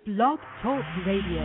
Blog Talk Radio.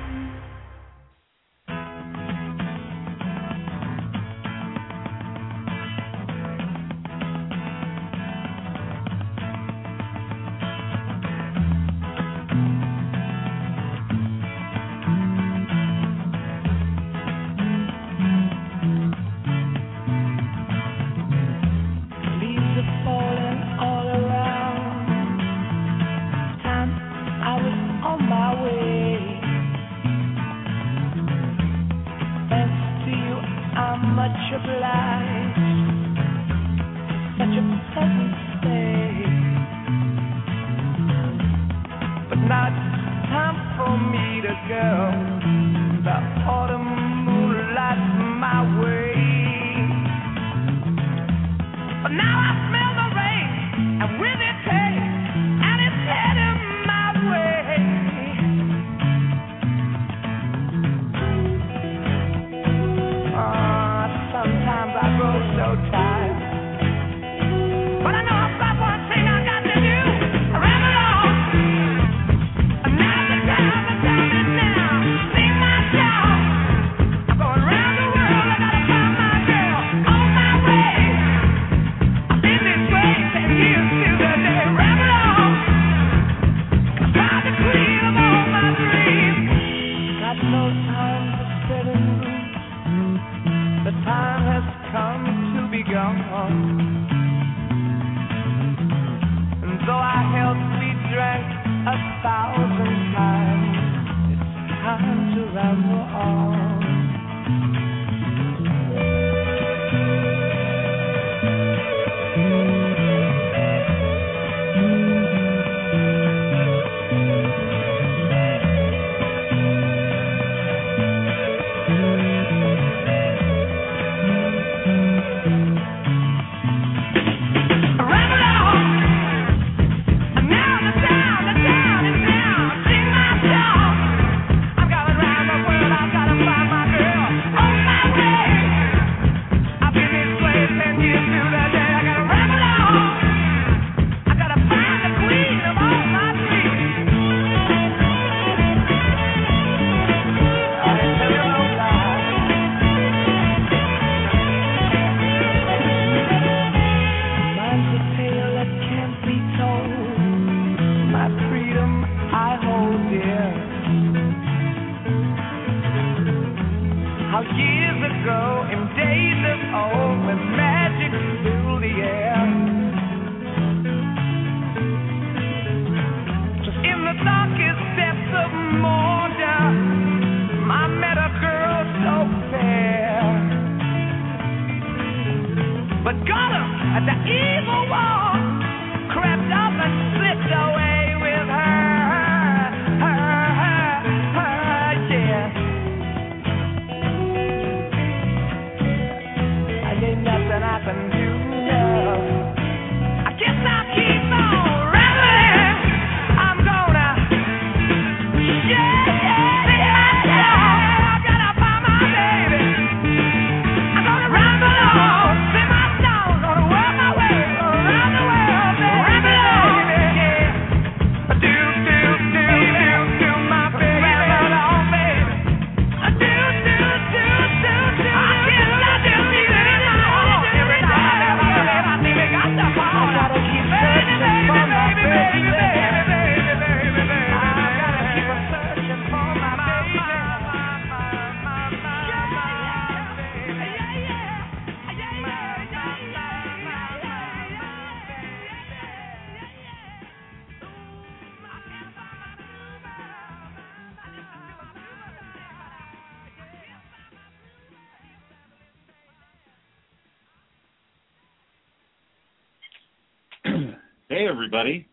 Hey everybody,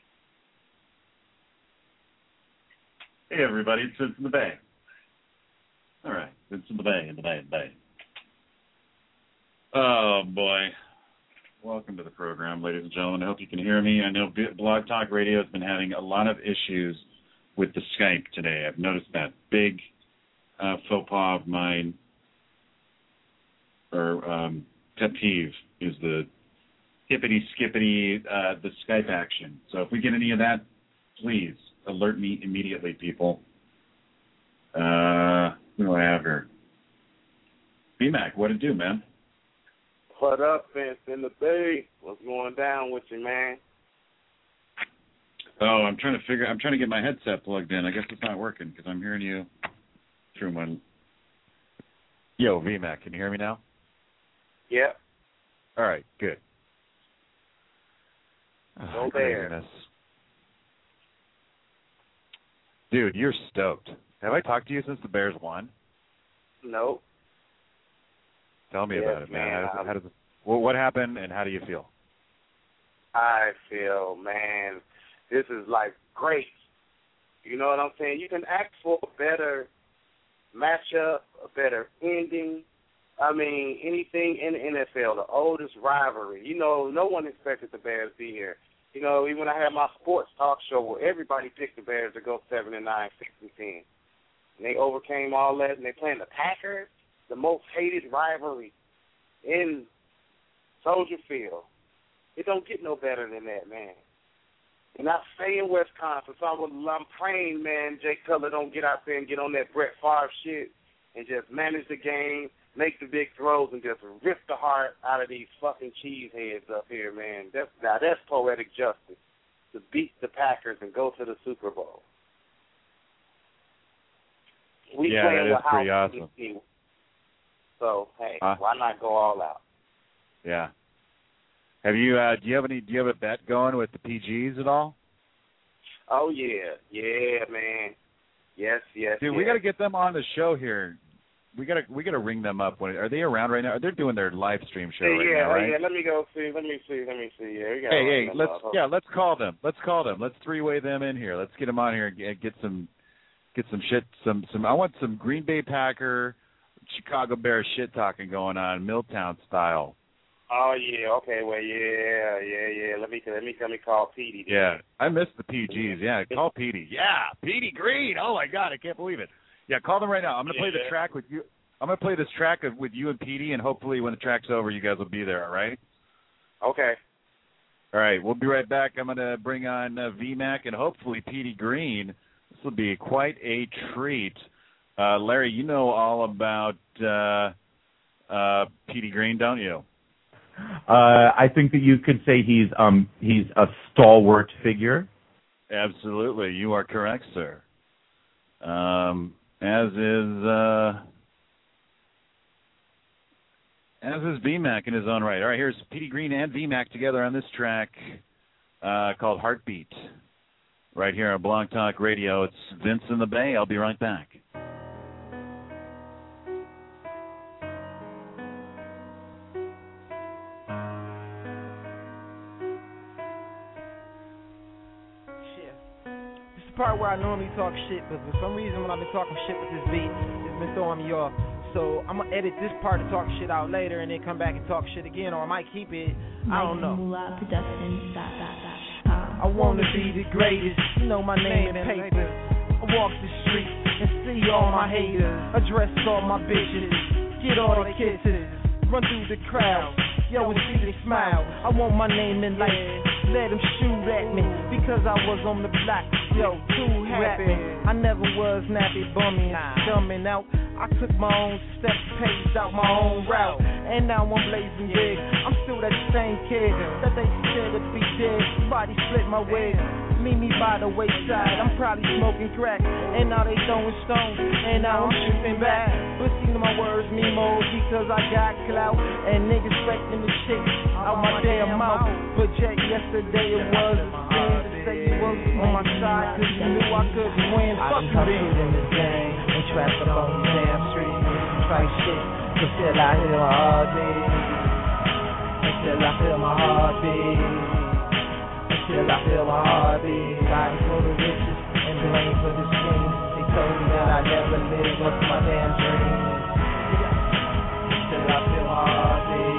it's Vince in the Bay. All right, Vince in the Bay. Oh boy, welcome to the program, ladies and gentlemen. I hope you can hear me. I know Blog Talk Radio has been having a lot of issues with the Skype today. I've noticed that big faux pas of mine, or pet peeve, is the hippity-skippity, the Skype action. So if we get any of that, please alert me immediately, people. Who do I have here? BMAC, what it do, man? What up, Vince in the Bay? What's going down with you, man? Oh, I'm trying to get my headset plugged in. I guess it's not working because I'm hearing you through my... Yo, VMAC, can you hear me now? Yep. All right, good. Go Bears. Dude, you're stoked. Have I talked to you since the Bears won? Nope. Tell me about it, man. What happened and how do you feel? I feel, man, this is like great. You know what I'm saying? You can ask for a better matchup, a better ending. I mean, anything in the NFL, the oldest rivalry. You know, no one expected the Bears to be here. You know, even when I had my sports talk show where everybody picked the Bears to go 7-9, 6-10. And they overcame all that, and they playing the Packers, the most hated rivalry in Soldier Field. It don't get no better than that, man. And I stay in Wisconsin, so I'm praying, man, Jay Cutler don't get out there and get on that Brett Favre shit and just manage the game, make the big throws, and just rip the heart out of these fucking cheeseheads up here, man. That's poetic justice, to beat the Packers and go to the Super Bowl. That is pretty awesome. So, hey, why not go all out? Yeah. Have you do you have a bet going with the PGs at all? Oh yeah, man. Yes. Dude, we got to get them on the show here. We got to ring them up. Are they around right now? They're doing their live stream show right now, right? Yeah. Let me go see. Let me see. Yeah, let's call them. Let's three-way them in here. Let's get them on here and get some shit. I want some Green Bay Packer, Chicago Bears shit talking going on, Milltown style. Oh yeah, okay, well yeah. Let me call Petey. Yeah, I missed the PGs. Yeah, call Petey. Yeah, Petey Green. Oh my God, I can't believe it. Yeah, call them right now. I'm gonna play the track with you. I'm gonna play this track with you and Petey, and hopefully when the track's over, you guys will be there. All right? Okay. All right, we'll be right back. I'm gonna bring on VMAC and hopefully Petey Green. This will be quite a treat. Larry, you know all about Petey Green, don't you? I think that you could say he's a stalwart figure. Absolutely, you are correct, sir. As is VMAC in his own right. All right, here's Petey Green and VMAC together on this track called Heartbeat. Right here on Blog Talk Radio. It's Vince in the Bay. I'll be right back. Part where I normally talk shit, but for some reason when I've been talking shit with this beat, it's been throwing me off. So I'm gonna edit this part to talk shit out later, and then come back and talk shit again, or I might keep it. I don't know. I wanna be the greatest, you know my name in papers. I walk the streets and see all my haters, address all my bitches, get all the kisses, run through the crowd, yo, and see they smile. I want my name in lights. Let them shoot at me because I was on the block, yo, too happy. I never was nappy, bumming, dumbing out. I took my own steps, paved out my own route, and now I'm blazing big. I'm still that same kid that they said to be dead. Somebody split my wig, meet me by the wayside. I'm probably smoking crack, and now they throwing stones, and now I'm shooting back. But see my words me more because I got clout, and niggas expecting the shit out my damn mouth. But Jack, yesterday it was a sin to say you was on my side, cause you knew I couldn't win. Fuck you, bitch. In this game, and trapped up on these damn streets. Try shit, until I hear my heartbeat. Until I feel my heartbeat. Until I feel my heartbeat. Fighting for the riches and blame for the schemes. They told me that I never lived up to my damn dreams. Until I feel my heartbeat.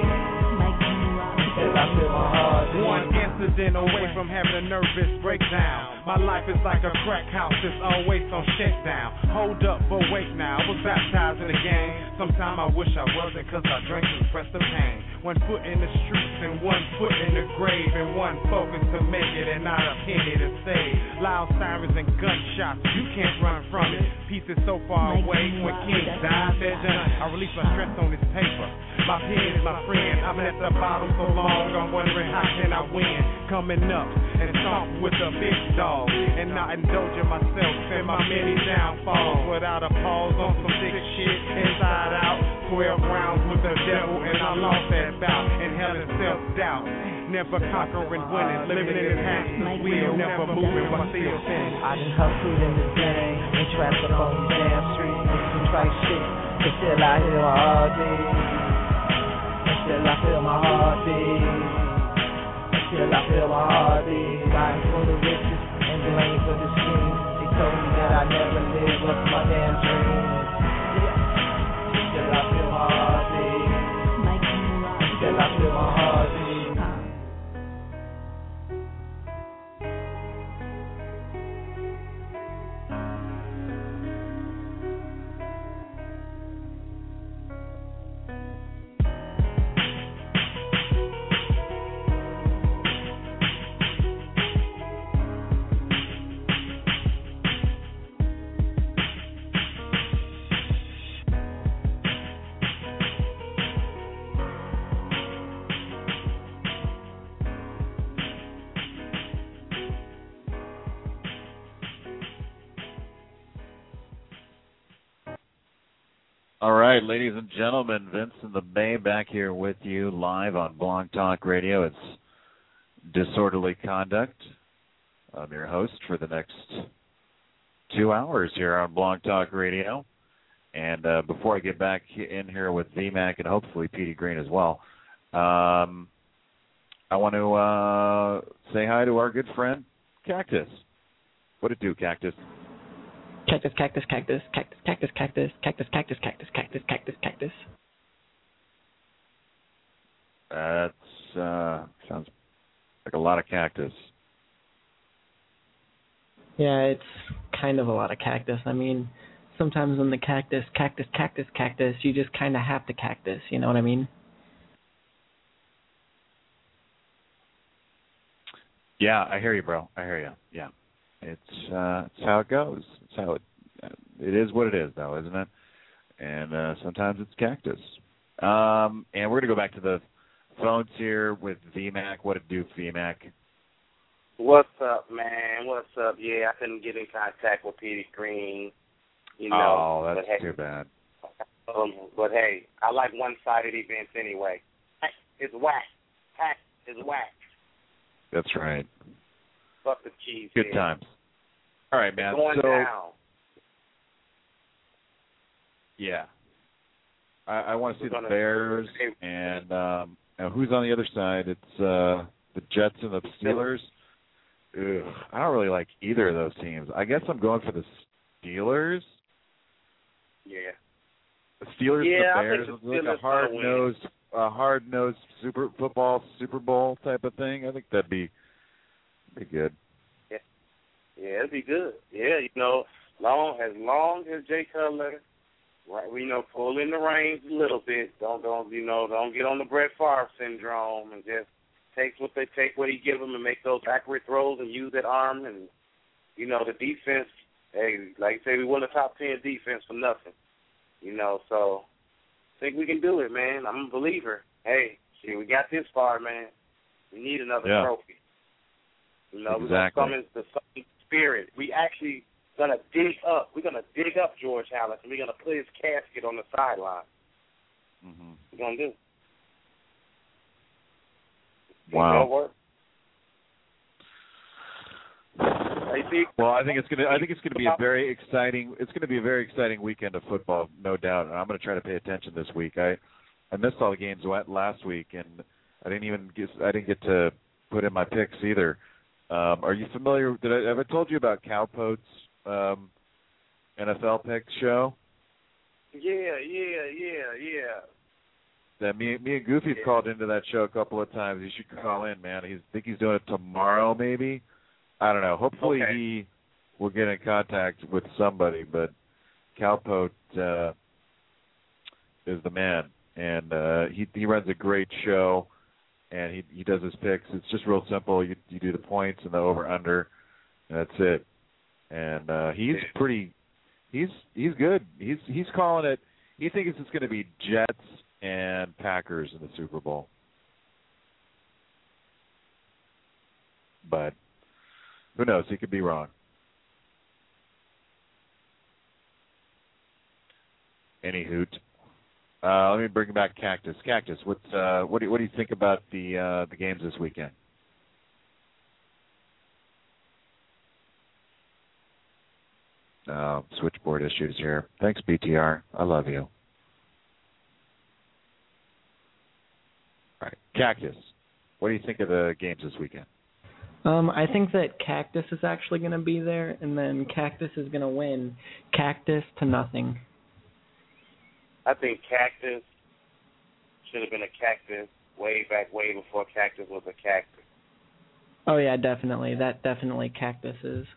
One incident away from having a nervous breakdown. My life is like a crack house, it's always on shakedown. Hold up, but wait now, I was baptized in the game. Sometime I wish I wasn't, cause I drank to suppress the pain. 1 foot in the streets and 1 foot in the grave, and one focus to make it and not a penny to save. Loud sirens and gunshots, you can't run from it. Peace is so far away. When kings die, they're done. I release my stress on this paper. My pen is my friend. I've been at the bottom so long, I'm wondering how can I win. Coming up and stomp with a big dog, and not indulging myself in my many downfalls. Without a pause on some thick shit, inside out. 12 rounds with the devil, and I lost that bout. And hell and self-doubt. Never conquering, winning, living in the hamster's wheel, never moving, but still sinning. I done hustled in the game, and trapped up on the damn street. Did some trite shit, but still I hear my heartbeat. And still I feel my heartbeat. And still I feel my heartbeat. Fighting for the riches and blame for the schemes. They told me that I never live up to my damn dreams. Still I feel my heartbeat. Still I feel my heartbeat. All right, ladies and gentlemen, Vince and the Bay back here with you live on Blog Talk Radio. It's Disorderly Conduct. I'm your host for the next 2 hours here on Blog Talk Radio. And before I get back in here with VMAC and hopefully Petey Green as well, I want to say hi to our good friend, Cactus. What it do, Cactus? Cactus, cactus, cactus, cactus, cactus, cactus, cactus, cactus, cactus, cactus, cactus, cactus. That sounds like a lot of cactus. Yeah, it's kind of a lot of cactus. I mean, sometimes when the cactus, you just kind of have to cactus. You know what I mean? Yeah, I hear you, bro. I hear you. Yeah. It's how it goes. It's how it is what it is, though, isn't it? And sometimes it's cactus. And we're gonna go back to the phones here with VMAC. What it do, VMAC? What's up, man? What's up? Yeah, I couldn't get in contact with Petey Green. You know, oh, that's too bad. But hey, I like one-sided events anyway. It's whack. Hack is whack. That's right. Fuck the cheese. Good times. All right, man. It's going down. Yeah. I want to see the Bears and who's on the other side? It's the Jets and the Steelers. Ugh, I don't really like either of those teams. I guess I'm going for the Steelers. Yeah. The Steelers and the Bears. I think the It's like a hard-nosed Super Bowl type of thing. I think that'd be good. Yeah, it'd be good. Yeah, you know, as long as Jay Cutler, right, we pull in the reins a little bit. Don't get on the Brett Favre syndrome and just take what he give them and make those accurate throws and use that arm and the defense. Hey, like I say, we won the top 10 defense for nothing. So I think we can do it, man. I'm a believer. Hey, we got this far, man. We need another trophy. Exactly. We're gonna come into the spirit. We actually gonna dig up. We're gonna dig up George Halas and we're gonna put his casket on the sideline. Mm-hmm. We're gonna do. Wow. Well, I think it's gonna be a very exciting weekend of football, no doubt. And I'm gonna try to pay attention this week. I missed all the games last week, and I didn't get to put in my picks either. Are you familiar? Have I told you about Cowpote's NFL picks show? Yeah. That me and Goofy have called into that show a couple of times. You should call in, man. I think he's doing it tomorrow, maybe. I don't know. Hopefully he will get in contact with somebody. But Cowpote is the man. and he runs a great show, and he does his picks. It's just real simple. You do the points and the over under, and that's it. And he's good. He's calling it. He thinks it's going to be Jets and Packers in the Super Bowl. But who knows? He could be wrong. Any hoot. Let me bring back Cactus. Cactus, what do you think about the games this weekend? Switchboard issues here. Thanks, BTR. I love you. All right, Cactus, what do you think of the games this weekend? I think that Cactus is actually going to be there, and then Cactus is going to win. Cactus to nothing. I think Cactus should have been a Cactus way before Cactus was a Cactus. Oh, yeah, definitely. That definitely Cactus is.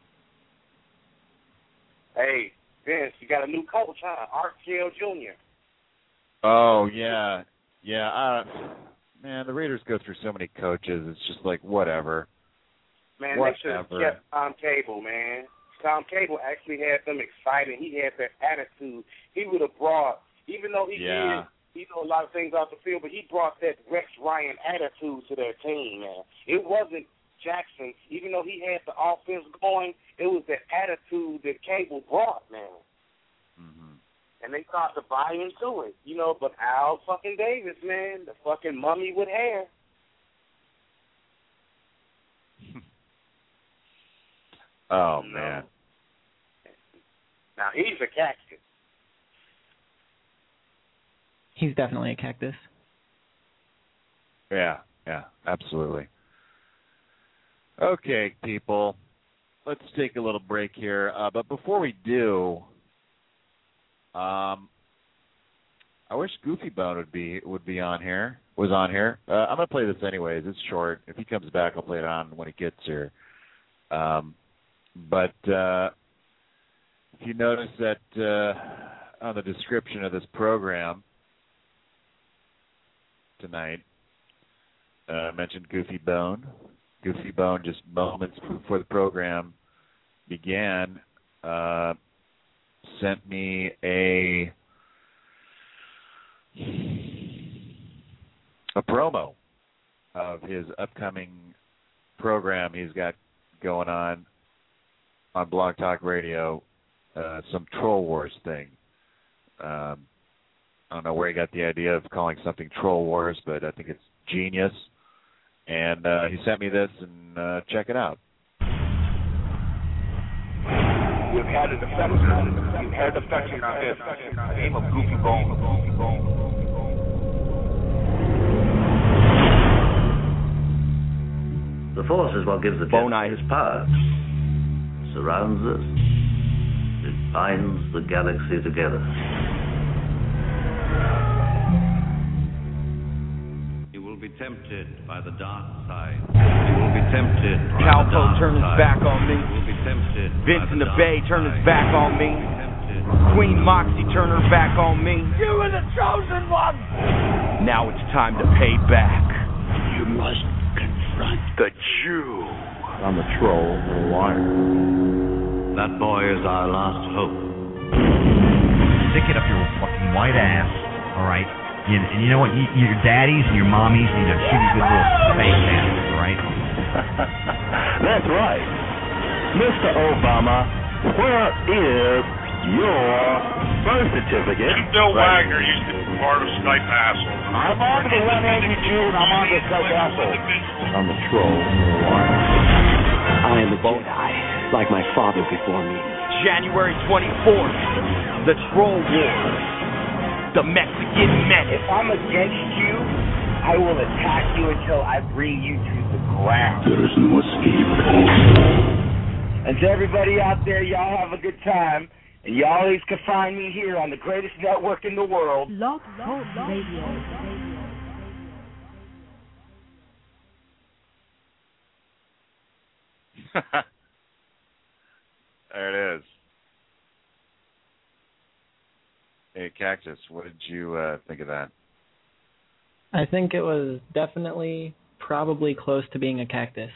Hey, Vince, you got a new coach, huh? Art Shell Jr. Oh, yeah. Yeah, man, the Raiders go through so many coaches. It's just like, whatever. Man, they should have kept Tom Cable, man. Tom Cable actually had them excited. He had that attitude. He would have brought, even though he did, a lot of things off the field, but he brought that Rex Ryan attitude to their team, man. It wasn't Jackson. Even though he had the offense going, it was the attitude that Cable brought, man. Mm-hmm. And they started to buy into it, but Al fucking Davis, man, the fucking mummy with hair. Oh, man. Now, he's a Cactus. He's definitely a Cactus. Yeah, absolutely. Okay, people, let's take a little break here. But before we do, I wish Goofy Bone would be on here. Was on here. I'm gonna play this anyways. It's short. If he comes back, I'll play it on when he gets here. But if you notice that on the description of this program tonight, I mentioned Goofy Bone. Goofy Bone, just moments before the program began, sent me a promo of his upcoming program he's got going on Blog Talk Radio, some Troll Wars thing. I don't know where he got the idea of calling something Troll Wars, but I think it's genius. And he sent me this, and check it out. We've had an effect. We've had an effect in our heads. The name of Goofy Bone. The Force is what gives the Jedi his power. It surrounds us. It binds the galaxy together. You will be tempted by the dark side. You will be tempted by Calpo turned his back on me. You will be tempted. Vince in the Bay turned his back on me. Queen Moxie turned her back on me. You were the chosen one! Now it's time to pay back. You must confront the Jew. I'm a troll, a liar. That boy is our last hope. Stick it up your fucking white ass, all right? And you know what? Your daddies and your mommies need to shoot you good little face asses, all right? That's right. Mr. Obama, where is your birth certificate? Bill Wagner used to be part of Skype Hassle. I'm on the one-handed Jew, and I'm on the Skype Hassle. I'm a troll, a liar. I am a Jedi, like my father before me. January 24th, the Troll Wars, the Mexican Menace. If I'm against you, I will attack you until I bring you to the ground. There is no escape. And to everybody out there, y'all have a good time. And you always can find me here on the greatest network in the world. Love Radio. There it is. Hey, Cactus, what did you think of that? I think it was definitely probably close to being a cactus.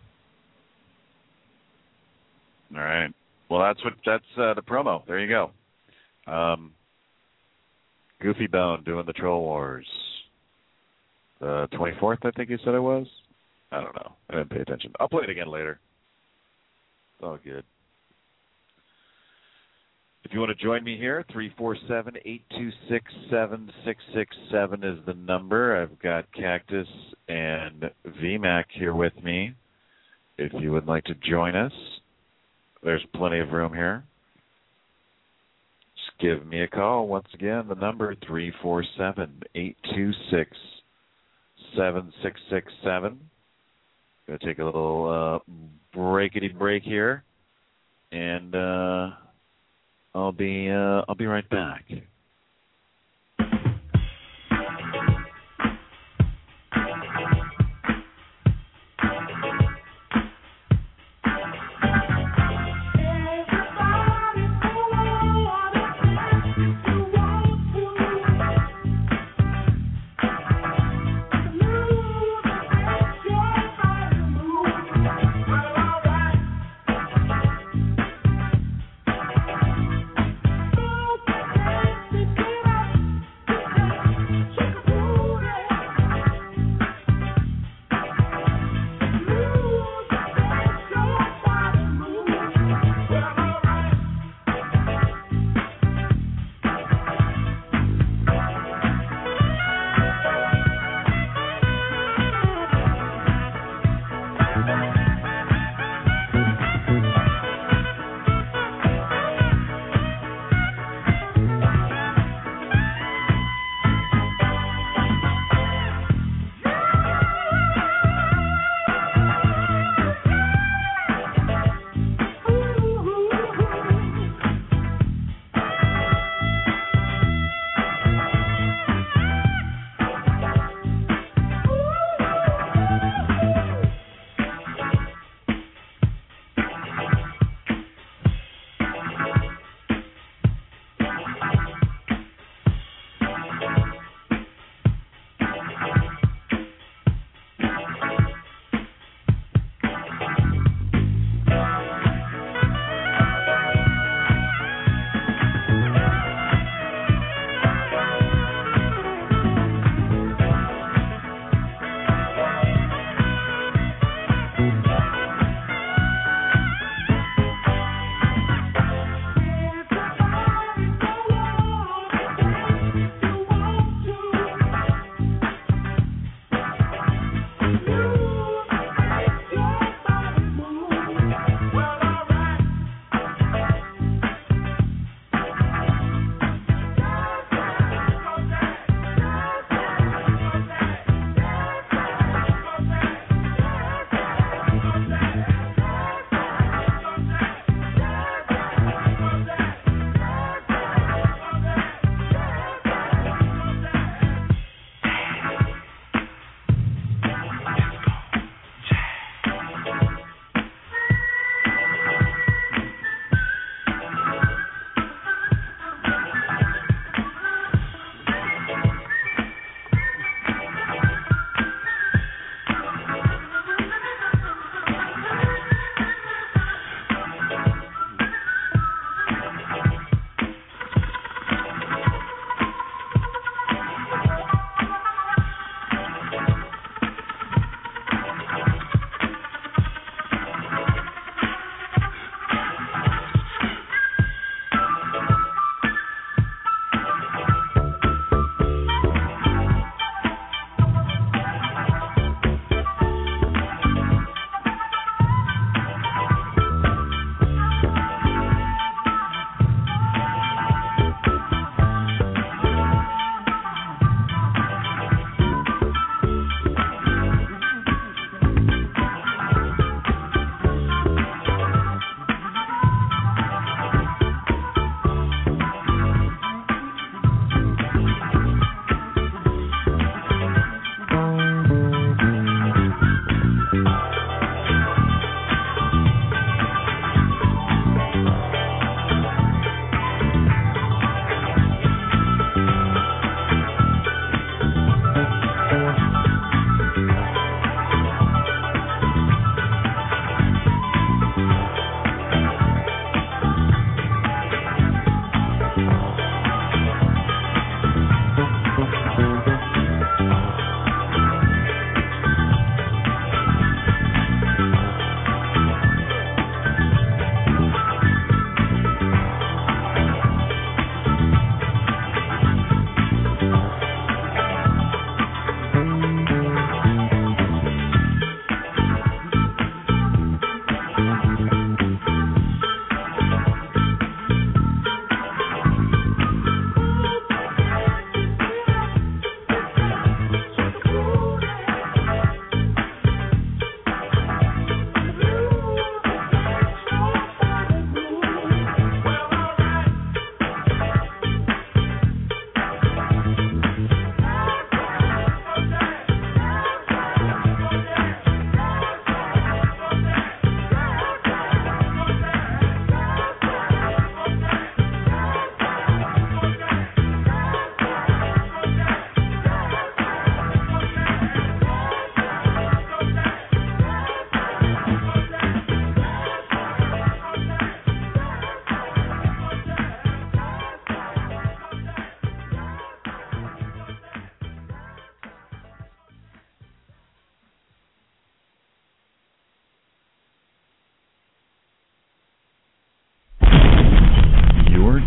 All right. Well, that's the promo. There you go. Goofy Bone doing the Troll Wars. 24th, I think you said it was. I don't know. I didn't pay attention. I'll play it again later. It's all good. If you want to join me here, 347-826-7667 is the number. I've got Cactus and VMAC here with me. If you would like to join us, there's plenty of room here. Just give me a call. Once again, the number 347-826-7667. Going to take a little breakity break here, and I'll be right back.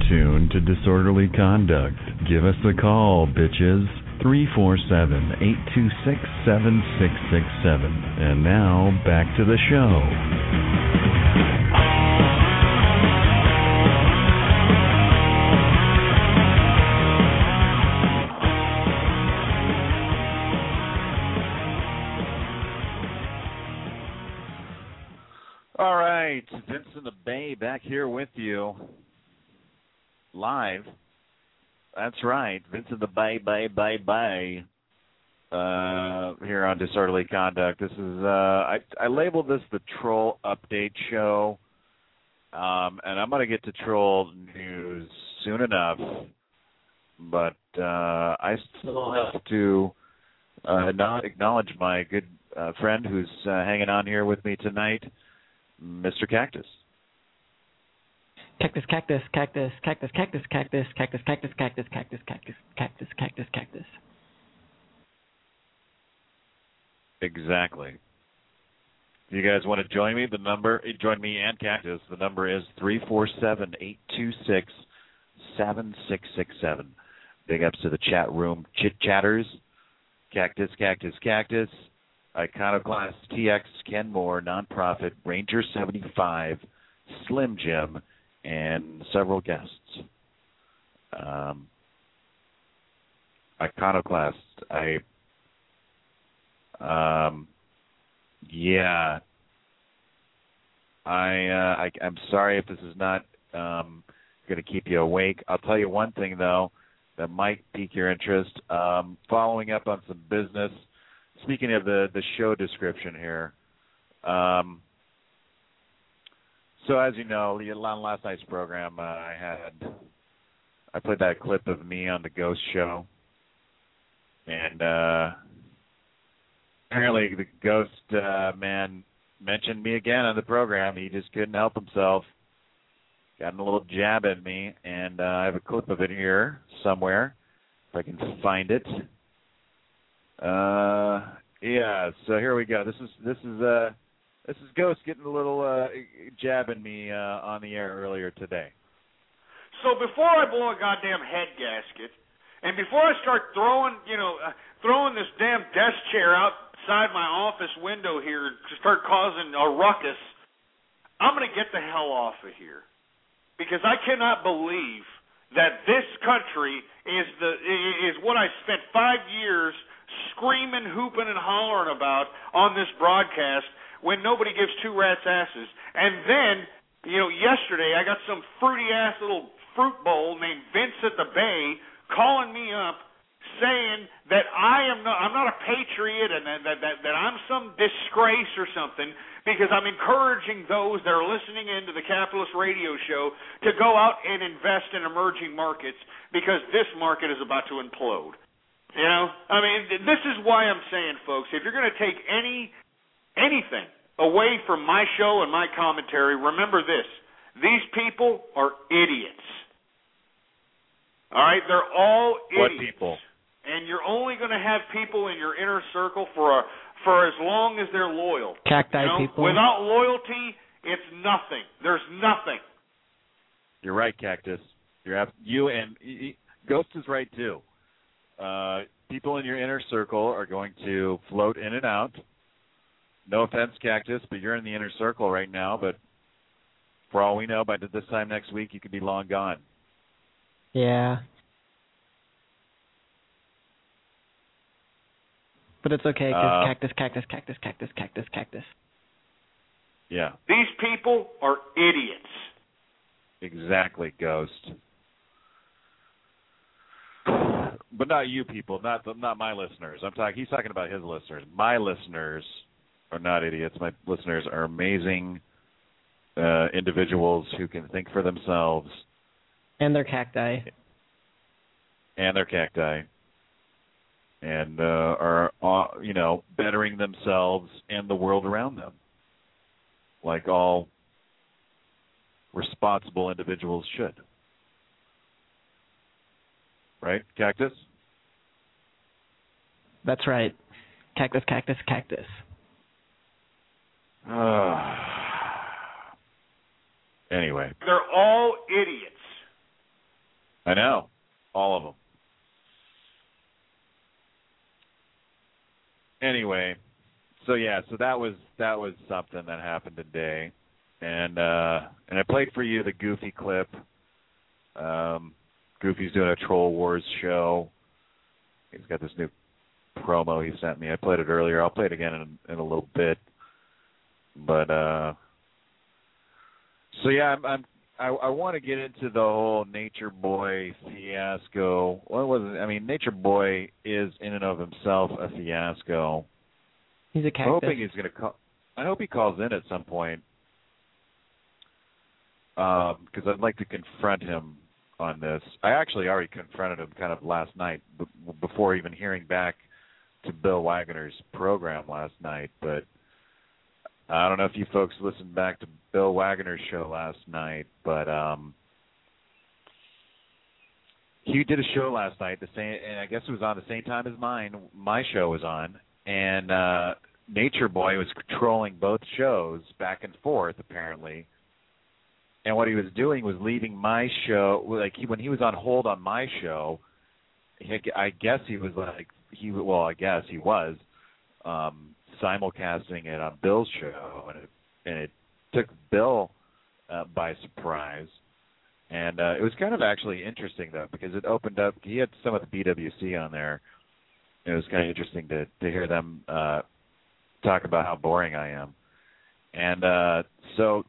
tuned to Disorderly Conduct. Give us a call, bitches. 347-826-7667. And now, back to the show. All right, Vince in the Bay back here with you live. That's right, Vince in the Bay, here on Disorderly Conduct. This is I labeled this the Troll Update Show, and I'm going to get to troll news soon enough, but I still have to not acknowledge my good friend who's hanging on here with me tonight, Mr. Cactus. Cactus, cactus, cactus, cactus, cactus, cactus, cactus, cactus, cactus, cactus, cactus, cactus, cactus, cactus. Exactly. If you guys want to join me, join me and Cactus. The number is 347-826-7667. Big ups to the chat room chit-chatters. Cactus, Cactus, Cactus. Iconoclast, TX, Ken Moore, Nonprofit, Ranger 75, Slim Jim, and several guests. Iconoclast, I'm sorry if this is not going to keep you awake. I'll tell you one thing, though, that might pique your interest. Following up on some business, speaking of the show description here, so as you know, on last night's program, I played that clip of me on the Ghost Show, and apparently the Ghost man mentioned me again on the program. He just couldn't help himself. Got a little jab at me, and I have a clip of it here somewhere, if I can find it. Yeah, so here we go. This is Ghost getting a little jab at me on the air earlier today. So before I blow a goddamn head gasket, and before I start throwing this damn desk chair outside my office window here to start causing a ruckus, I'm going to get the hell off of here, because I cannot believe that this country is what I spent 5 years screaming, hooping, and hollering about on this broadcast when nobody gives two rats' asses. And then, yesterday I got some fruity-ass little fruit bowl named Vince at the Bay calling me up saying that I'm not a patriot and that I'm some disgrace or something because I'm encouraging those that are listening into the Capitalist Radio Show to go out and invest in emerging markets because this market is about to implode. This is why I'm saying, folks, if you're going to take anything away from my show and my commentary, remember this. These people are idiots. All right? They're all idiots. What people? And you're only going to have people in your inner circle for as long as they're loyal. Cacti people. Without loyalty, it's nothing. There's nothing. You're right, Cactus. Ghost is right, too. People in your inner circle are going to float in and out. No offense, Cactus, but you're in the inner circle right now. But for all we know, by this time next week, you could be long gone. Yeah. But it's okay, because cactus, cactus, cactus, cactus, cactus, cactus. Yeah. These people are idiots. Exactly, Ghost. But not you people, not my listeners. He's talking about his listeners. My listeners are not idiots. My listeners are amazing individuals who can think for themselves. And they're cacti. And are bettering themselves and the world around them, like all responsible individuals should. Right, Cactus? That's right. Cactus, cactus, cactus. Anyway. They're all idiots. I know. All of them. Anyway, so that was something that happened today. And I played for you the Goofy clip. Goofy's doing a Troll Wars show. He's got this new promo he sent me. I played it earlier. I'll play it again in a little bit. But so yeah, I want to get into the whole Nature Boy fiasco. What was it? I mean, Nature Boy is in and of himself a fiasco. He's a cactus. I'm hoping he's going to call. I hope he calls in at some point. Because I'd like to confront him on this. I actually already confronted him kind of last night before even hearing back to Bill Wagner's program last night. But I don't know if you folks listened back to Bill Wagner's show last night, but he did a show last night, and I guess it was on the same time as mine. My show was on, and Nature Boy was controlling both shows back and forth, apparently. And what he was doing was leaving my show, when he was on hold on my show, I guess he was simulcasting it on Bill's show, and it took Bill by surprise. And it was kind of actually interesting, though, because it opened up, he had some of the BWC on there. It was kind of interesting to hear them talk about how boring I am. And so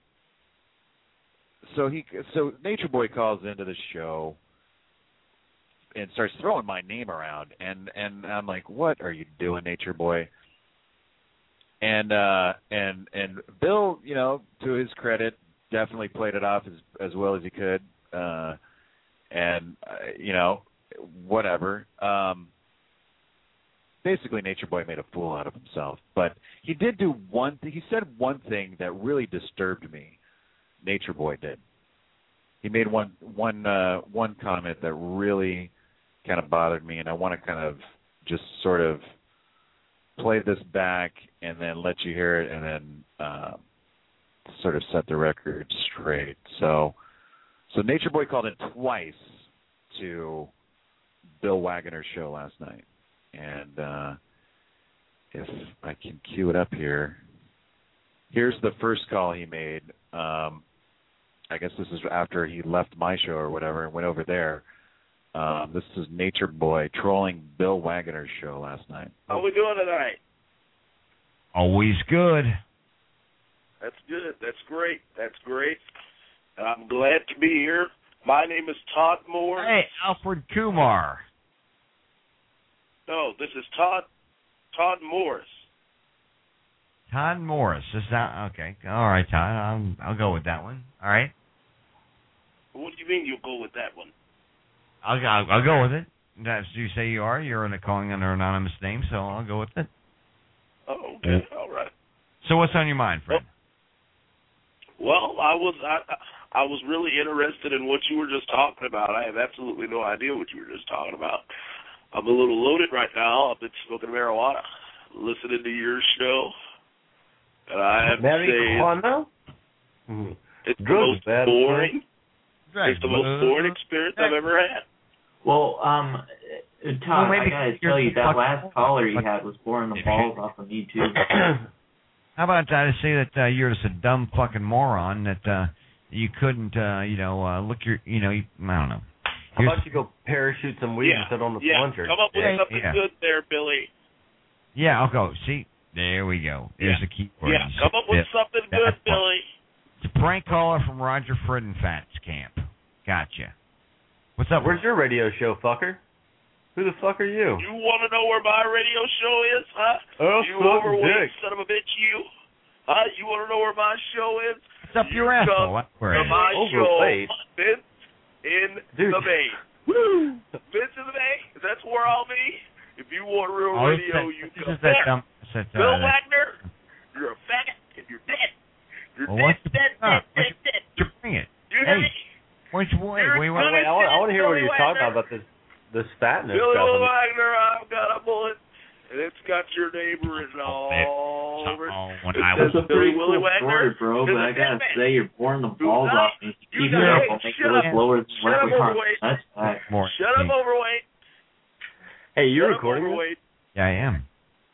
Nature Boy calls into the show and starts throwing my name around, and I'm like, what are you doing, Nature Boy? And Bill, to his credit, definitely played it off as well as he could, whatever. Basically, Nature Boy made a fool out of himself, but he did do one thing. He said one thing that really disturbed me. Nature Boy did. He made one comment that really kind of bothered me, and I want to kind of just sort of play this back and then let you hear it, and then sort of set the record straight. So Nature Boy called in twice to Bill Wagner's show last night, and if I can cue it up here, here's the first call he made. I guess this is after he left my show or whatever and went over there. This is Nature Boy trolling Bill Wagner's show last night. How are we doing tonight? Always good. That's good. That's great. That's great. I'm glad to be here. My name is Todd Moore. Hey, Alfred Kumar. No, this is Todd Morris. Todd Morris. Is that okay? All right, Todd. I'll go with that one. All right. What do you mean you'll go with that one? I'll go with it. That's you say you are. You're calling under an anonymous name, so I'll go with it. Oh, okay. All right. So what's on your mind, friend? Well, I was really interested in what you were just talking about. I have absolutely no idea what you were just talking about. I'm a little loaded right now. I've been smoking marijuana, listening to your show, and I have to say it's the most boring. It's the most boring experience I've ever had. Well, Todd, I gotta tell you, that last caller you had was boring the balls off of me, too. How about I say that you're just a dumb fucking moron that you couldn't, look your, I don't know. How about you go parachute some weed and sit on the plunger? Come up with something good there, Billy. Yeah, I'll go. See, there we go. There's the key word. Yeah, come up with something good, Billy. It's a prank caller from Roger Friedenfat's camp. Gotcha. What's up? Where's your radio show, fucker? Who the fuck are you? You want to know where my radio show is, huh? Oh, you overweight son of a bitch, you. Huh? You want to know where my show is? It's up your asshole. My show, Vince in the Bay. Woo! Vince in the Bay. That's where I'll be. If you want real radio, you go there. Bill Wagner, you're a faggot and you're dead. You're dead. Bring it. You hear me? Wait. I want to hear what you're talking about this fatness Billy stuff. Wagner, I've got a bullet, and it's got your name written all over it. That's a pretty cool story, bro, but I gotta say, you're boring the balls off, and if you keep it up, I'll make it look lower than what we are. That's Hey, you're I'm recording this? overweight. Yeah, I am.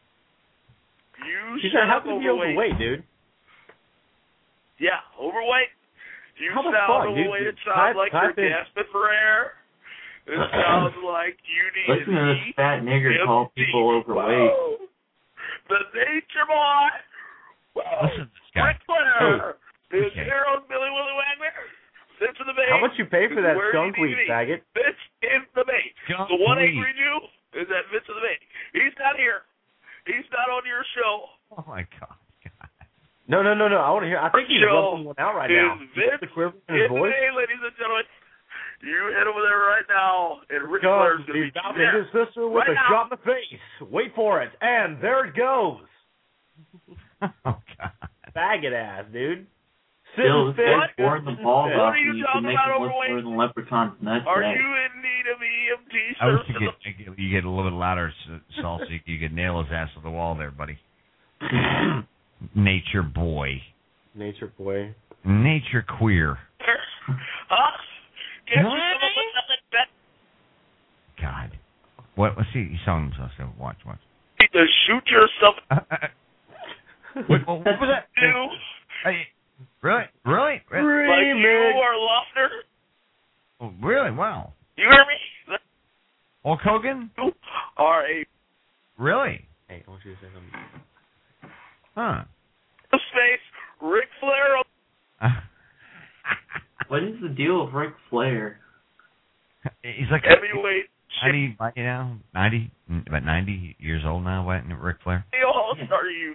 She said, how can you be overweight, dude? Yeah, overweight. You How the sound fuck, dude? overweight. It sounds like you're gasping for air. It sounds like you need Listen to this fat nigger call people overweight. Whoa. The Nature Boy. Whoa. Listen to this guy. Ric Flair. His Okay. heroes, Billy Willie Wagner. Vince in the Bay. How much you pay for that Where skunk you need weed, to be. faggot? Vince in the Bay. Skunk The one weed. angry Jew is that Vince in the Bay. He's not here. He's not on your show. Oh, my God. No. I want to hear. I think he's rubbing one out right now. Vince The quiver in in his the voice. Bay, ladies and gentlemen. You head over there right now, and Ric Because Flair's going to he's be about to there. hit his sister with right a now. shot in the face. Wait for it. And there it goes. Oh, God. Faggot ass, dude. Still, this guy's What? boring the balls What off are you you. You talking can make about him look overweight? more than Leprechaun's nuts. Are you in need of EMT I wish service? you get a little bit louder, Saul, so you could nail his ass to the wall there, buddy. Nature boy. Nature boy. Nature queer. Huh? Get you some of nothing better. God. What? Let's see. He's telling himself. So watch. To shoot yourself. What was that? You. Hey, really? Like you or Lofner. Oh, really? Wow. You hear me? Hulk Hogan? You are a Really? Hey, I want you to say something. Huh. space Ric Flair. What is the deal with Ric Flair? He's like Heavyweight. 90, about 90 years old now, what, Ric Flair? Hey, all-star you.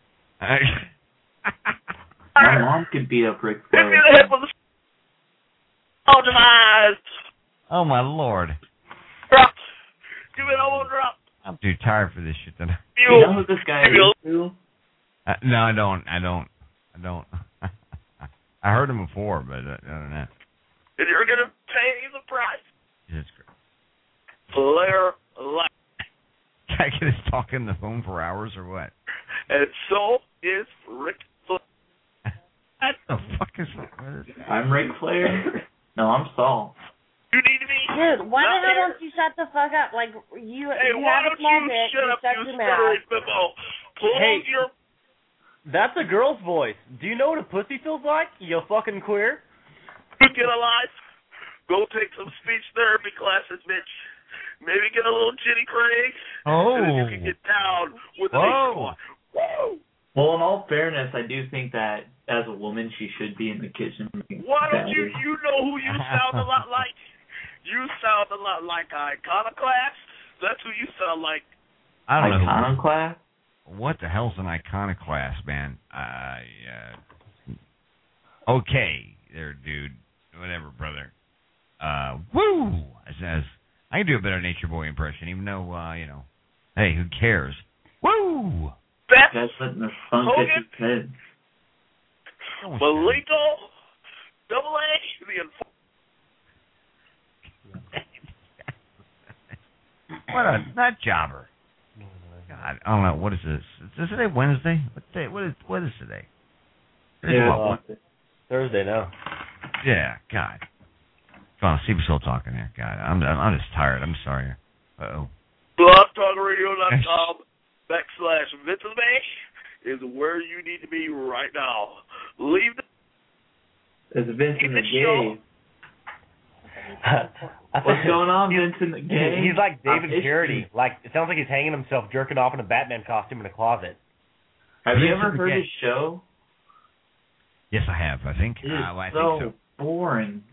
My mom could beat up Ric Hit me Flair. in the head with a demise. Oh, my Lord. Drop. Give me an elbow drop. I'm too tired for this shit tonight. You know who this guy is, too? No, I don't. I heard him before, but I don't know. And you're going to pay the price. Jesus Christ. Flair life. Guy can just talk on the phone for hours or what? And so is Ric Flair. What the fuck is that? I'm Ric Flair. No, I'm Saul. You need to be. Dude, why the hell don't you shut the fuck up? Like, you why have a don't small you dick, shut up, shut you your mouth. stuttery bimbo. Close Hey. your... That's a girl's voice. Do you know what a pussy feels like, you fucking queer? Get a life. Go take some speech therapy classes, bitch. Maybe get a little Jenny Craig. Oh. And then you can get down with the Nature Boy. Woo! Well, in all fairness, I do think that as a woman, she should be in the kitchen. Why don't you know who you sound a lot like? You sound a lot like Iconoclast. That's who you sound like. I don't know. Iconoclast? What the hell's an iconoclast, man? Okay, there, dude. Whatever, brother. Woo! As I can do a better Nature Boy impression, even though, hey, who cares? Woo! That's letting the funk at his head. Malito, Double A, the What a nut jobber. God, I don't know. What is this? Is today Wednesday? What day? What is today? Thursday now. Yeah, God. Come on, see, we're still talking here. God, I'm just tired. I'm sorry. Uh-oh. BlogTalkRadio.com /Vince of the Bay is where you need to be right now. Leave the... There's Vince in the Gay. What's going on, Vince in the Gay? He's like David Carradine. Like, it sounds like he's hanging himself, jerking off in a Batman costume in a closet. Have you ever heard his show? Yes, I have. I think. I think so. Boring.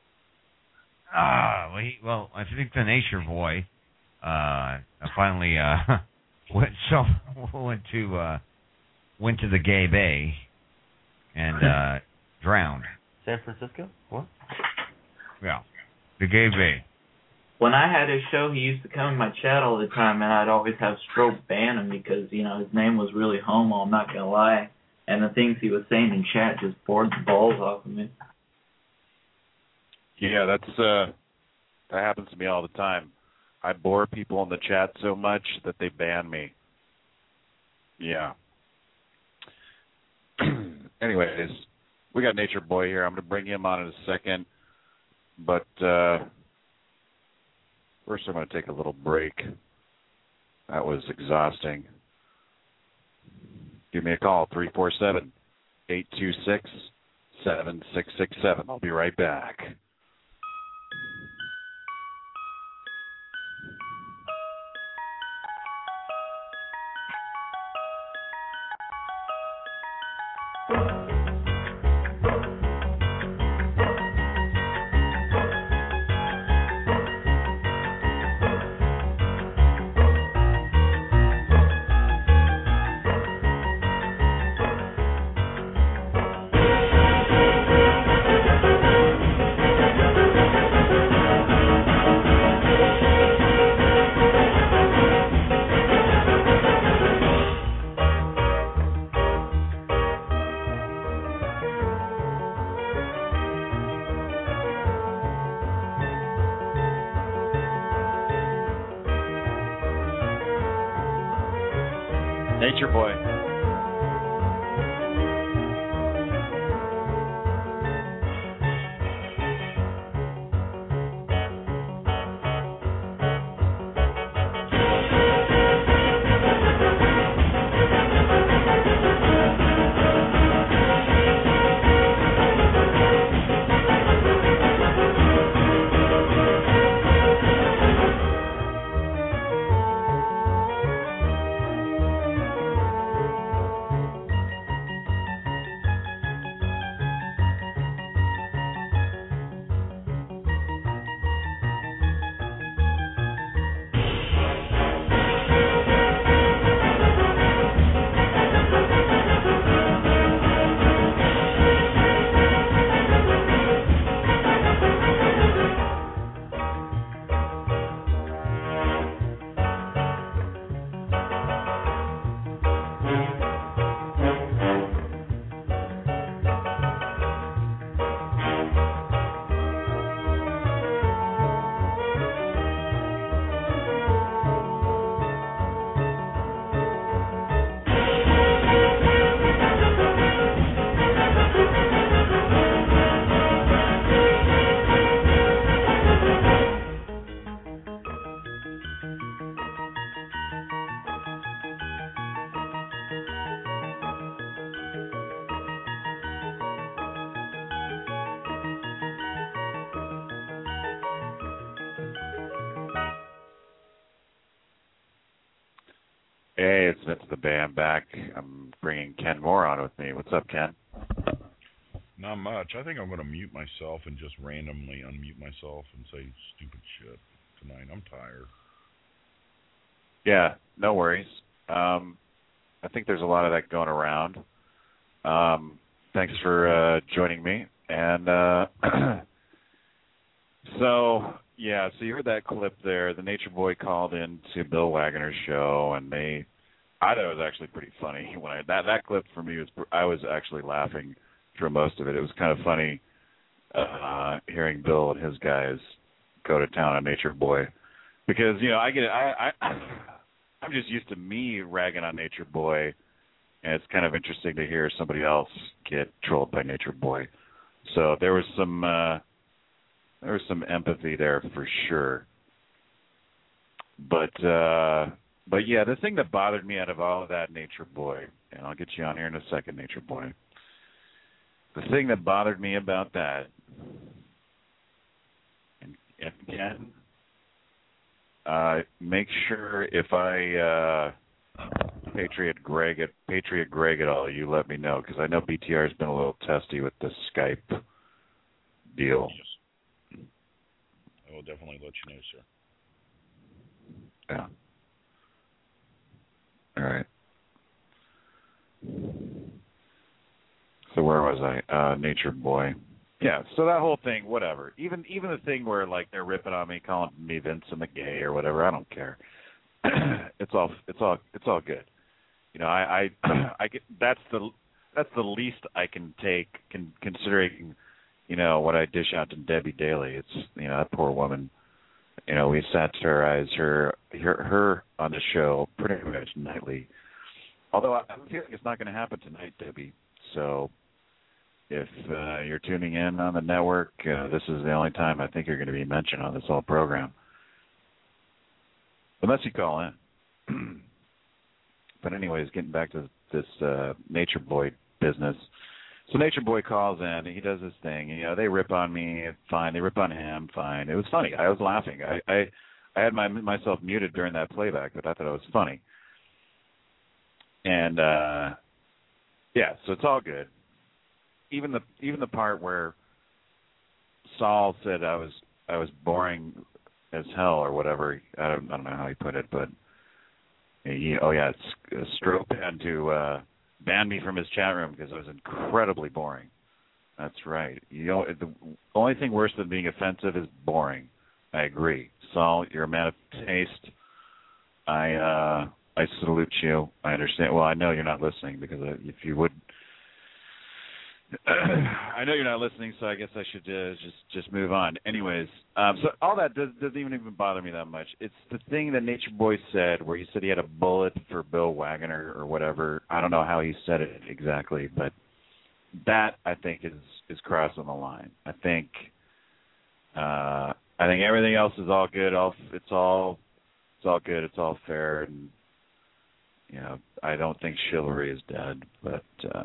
I think the Nature Boy finally went to the Gay Bay and drowned. San Francisco? What? Yeah, the Gay Bay. When I had his show, he used to come in my chat all the time, and I'd always have Strobe ban him because, his name was really homo, I'm not going to lie. And the things he was saying in chat just bored the balls off of me. Yeah, that happens to me all the time. I bore people in the chat so much that they ban me. Yeah. Anyways, we got Nature Boy here. I'm going to bring him on in a second. But first I'm going to take a little break. That was exhausting. Give me a call, 347-826-7667. I'll be right back. Nature Boy. Hey, it's Vince the Band back. I'm bringing Ken Moore on with me. What's up, Ken? Not much. I think I'm going to mute myself and just randomly unmute myself and say stupid shit tonight. I'm tired. Yeah, no worries. I think there's a lot of that going around. Thanks for joining me. And so you heard that clip there. The Nature Boy called in to Bill Wagner's show, and I thought it was actually pretty funny. When that clip for me I was actually laughing through most of it. It was kind of funny hearing Bill and his guys go to town on Nature Boy, because I get it. I'm just used to me ragging on Nature Boy, and it's kind of interesting to hear somebody else get trolled by Nature Boy. So there was some empathy there for sure. But yeah, the thing that bothered me out of all of that, Nature Boy, and I'll get you on here in a second, Nature Boy. The thing that bothered me about that, and again, make sure if I Patriot Greg at all, you let me know, because I know BTR has been a little testy with the Skype deal. Yes. I will definitely let you know, sir. Yeah. All right. So where was I? Nature Boy. Yeah, so that whole thing, whatever. Even the thing where like they're ripping on me, calling me Vincent the Gay or whatever, I don't care. It's all good. I get, that's the least I can take, considering what I dish out to Debbie Daly. It's that poor woman. We satirize her on the show pretty much nightly. Although I feel like it's not going to happen tonight, Debbie. So if you're tuning in on the network, this is the only time I think you're going to be mentioned on this whole program. Unless you call in. But anyways, getting back to this Nature Boy business. So Nature Boy calls in, and he does his thing. You know, they rip on me, fine. They rip on him, fine. It was funny. I was laughing. I had myself muted during that playback, but I thought it was funny. And yeah, so it's all good. Even the part where Saul said I was boring as hell or whatever. I don't know how he put it, but Strope had to ban me from his chat room because I was incredibly boring. That's right. You know, the only thing worse than being offensive is boring. I agree. Saul, you're a man of taste. I salute you. I understand. Well, I know you're not listening because if you would, I know you're not listening. So I guess I should just move on. Anyways, so all that doesn't even bother me that much. It's the thing that Nature Boy said, where he said he had a bullet for Bill Wagner or whatever. I don't know how he said it exactly, but that I think is crossing the line. I think everything else is all good. It's all good. It's all fair, and you know, I don't think chivalry is dead, but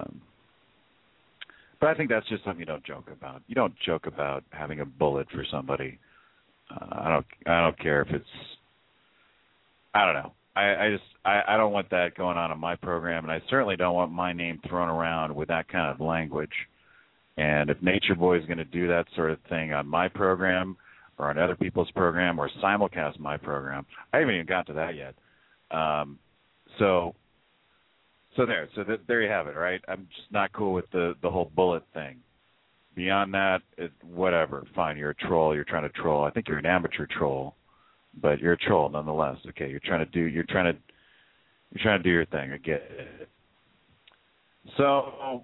I think that's just something you don't joke about. You don't joke about having a bullet for somebody. I don't care if it's. I don't know. I don't want that going on in my program, and I certainly don't want my name thrown around with that kind of language. And if Nature Boy is going to do that sort of thing on my program or on other people's program or simulcast my program, I haven't even got to that yet. So there you have it, right? I'm just not cool with the whole bullet thing. Beyond that, whatever. Fine, you're a troll. You're trying to troll. I think you're an amateur troll, but you're a troll nonetheless. Okay, you're trying to do your thing. I get it. So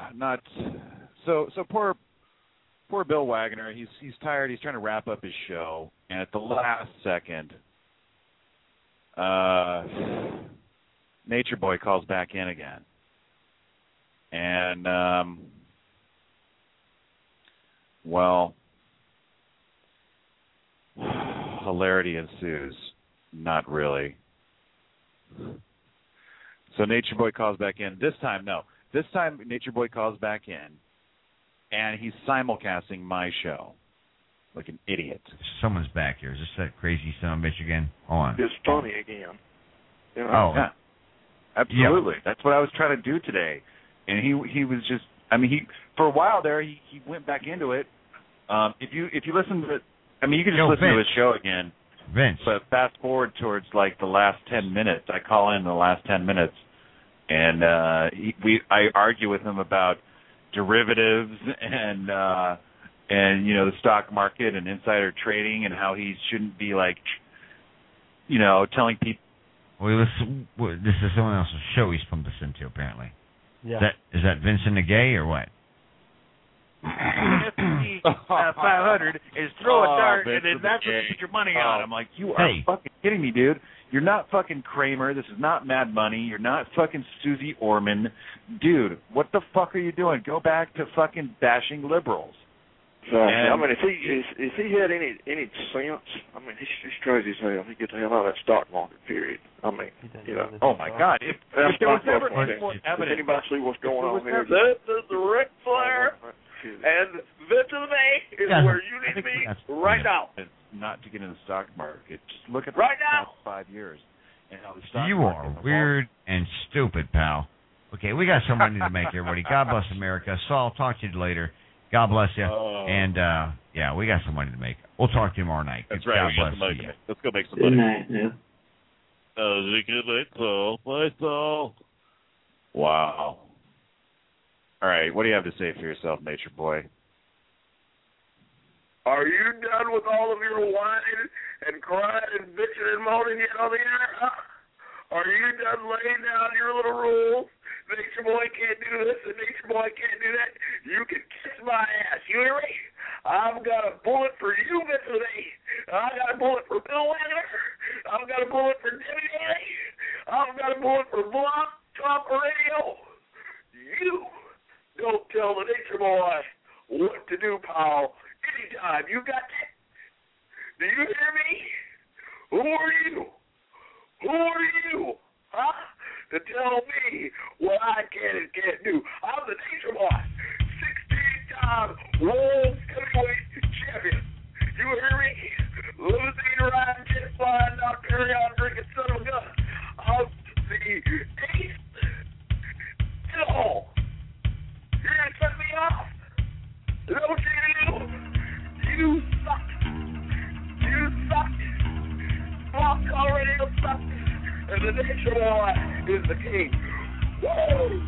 poor Bill Wagner. He's tired. He's trying to wrap up his show, and at the last second, Nature Boy calls back in again. And, well, hilarity ensues. Not really. So Nature Boy calls back in. This time, Nature Boy calls back in, and he's simulcasting my show like an idiot. Someone's back here. Is this that crazy son of a bitch again? Hold on. It's funny again. You know? Oh, yeah. Absolutely. Yeah. That's what I was trying to do today. And he was just, I mean, for a while there, he went back into it. If you listen to it, I mean, you can just listen to his show again. Vince. But fast forward towards like the last 10 minutes. I call in the last 10 minutes, and I argue with him about derivatives and you know, the stock market and insider trading and how he shouldn't be like, you know, telling people. Well, this is someone else's show he's pumped us into, apparently. Yeah. Is that Vincent the Gay or what? S&P 500 is throw a dart, and then that's what you put your money on. I'm like, you are fucking kidding me, dude. You're not fucking Kramer. This is not Mad Money. You're not fucking Susie Orman. Dude, what the fuck are you doing? Go back to fucking bashing liberals. I mean, if he had any sense, I mean, he's crazy as hell. He gets the hell out of that stock market, period. I mean, you know. Oh my God! If there was ever any more evidence, anybody see what's going on here? This is Ric Flair, and Vincent May is where you need to be right now. Not to get in the stock market. Just look at right the now. past 5 years. And how the stock You are weird and stupid, pal. Okay, we got some money to make, everybody. God bless America. Saul, talk to you later. God bless you. And, yeah, we got some money to make. We'll talk to you tomorrow night. That's right. God bless you. Let's go make some Good money. night, yeah. Good night, Saul. Bye, Saul. Wow. All right, what do you have to say for yourself, Nature Boy? Are you done with all of your whining and crying and bitching and moaning yet on the air? Are you done laying down your little rules? Nature Boy can't do this and Nature Boy can't do that. You can kiss my ass. You hear me? I've got a bullet for you, Mr. Lee. I got a bullet for Bill Wagner. I've got a bullet for Debbie Daly. I've got a bullet for Blog Talk Radio. You don't tell the Nature Boy what to do, pal. Anytime. You got that? Do you hear me? Who are you? Who are you, huh, to tell me what I can and can't do? I'm the Nature Boy, 16-time world heavyweight champion. You hear me? Losing, riding, jet flying, not carry on, drinking son of a gun. I'm the ace in all. You're going to cut me off. Is that what you do? You suck. You suck. Blog Talk Radio sucks. And the Nature Boy is the king. Woo!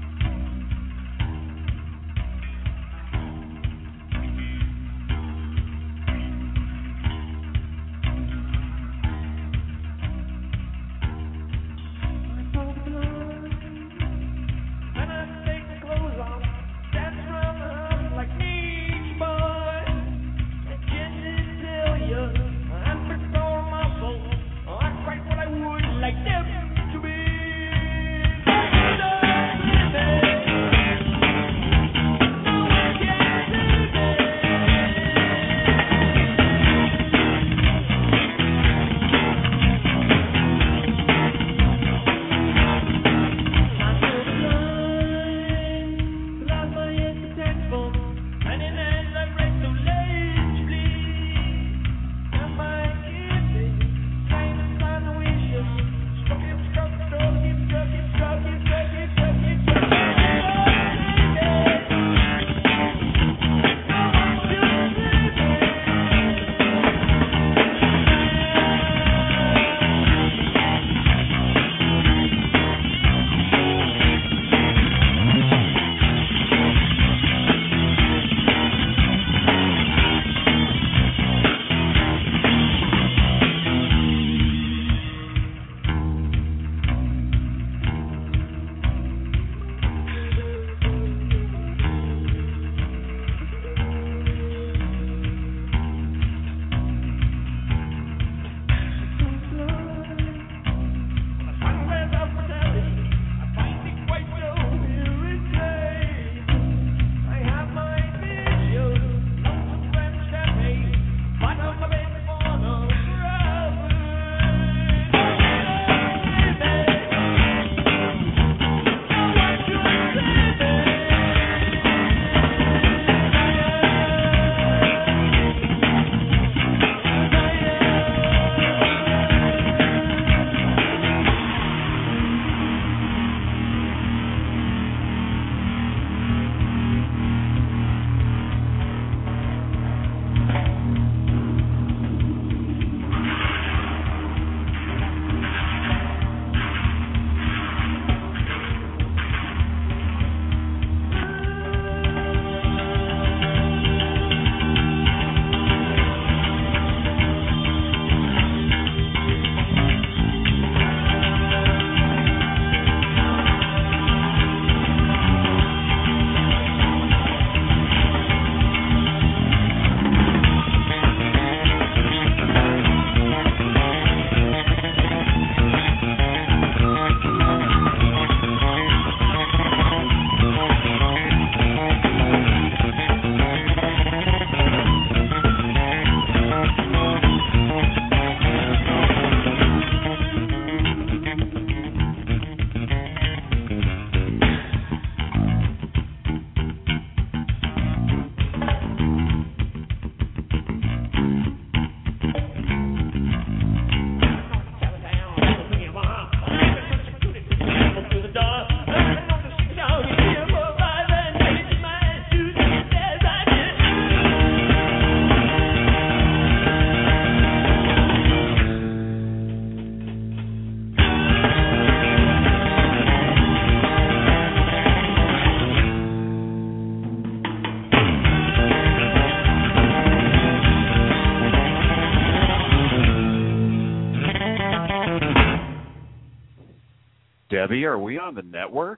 Debbie, are we on the network?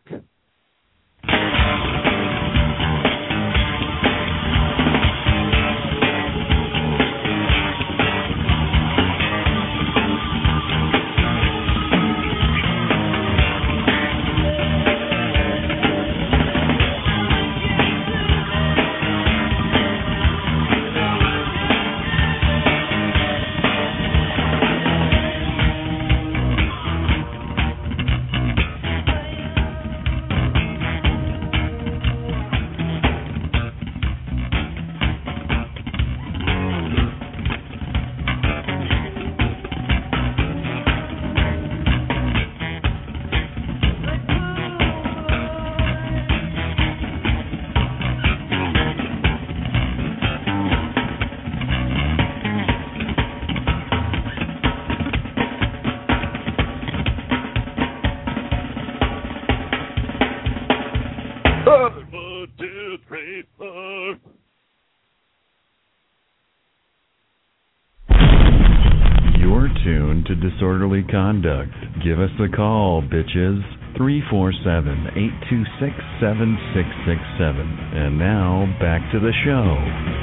tuned to Disorderly Conduct. Give us a call, bitches. 347-826-7667. And now, back to the show.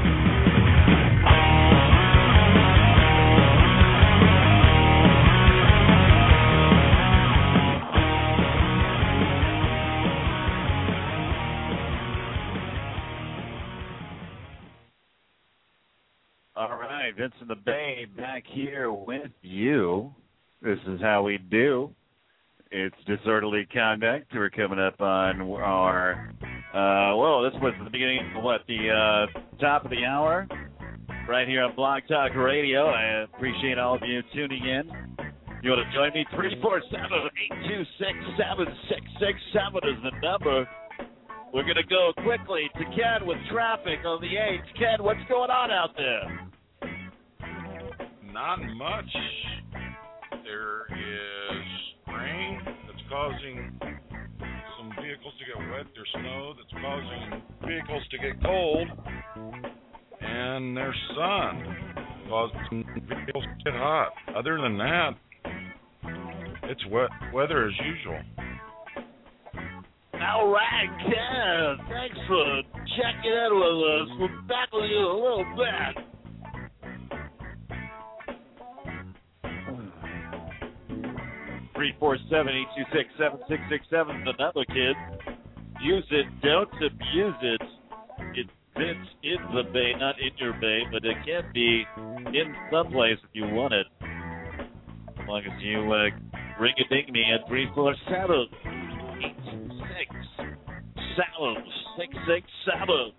All right, Vincent the Bay back here with you. This is how we do. It's Disorderly Conduct. We're coming up on our, this was the beginning of the top of the hour right here on Blog Talk Radio. I appreciate all of you tuning in. You want to join me? 347-826-7667 is the number. We're going to go quickly to Ken with traffic on the 8th. Ken, what's going on out there? Not much. There is rain that's causing some vehicles to get wet. There's snow that's causing vehicles to get cold. And there's sun causing vehicles to get hot. Other than that, it's wet weather as usual. All right, Ken. Thanks for checking in with us. We'll be back with you in a little bit. 347-826-7667 is the number, kid. Use it. Don't abuse it. It fits in the bay, not in your bay, but it can be in some place if you want it. As long as you ring-a-ding me at 347-826-7667.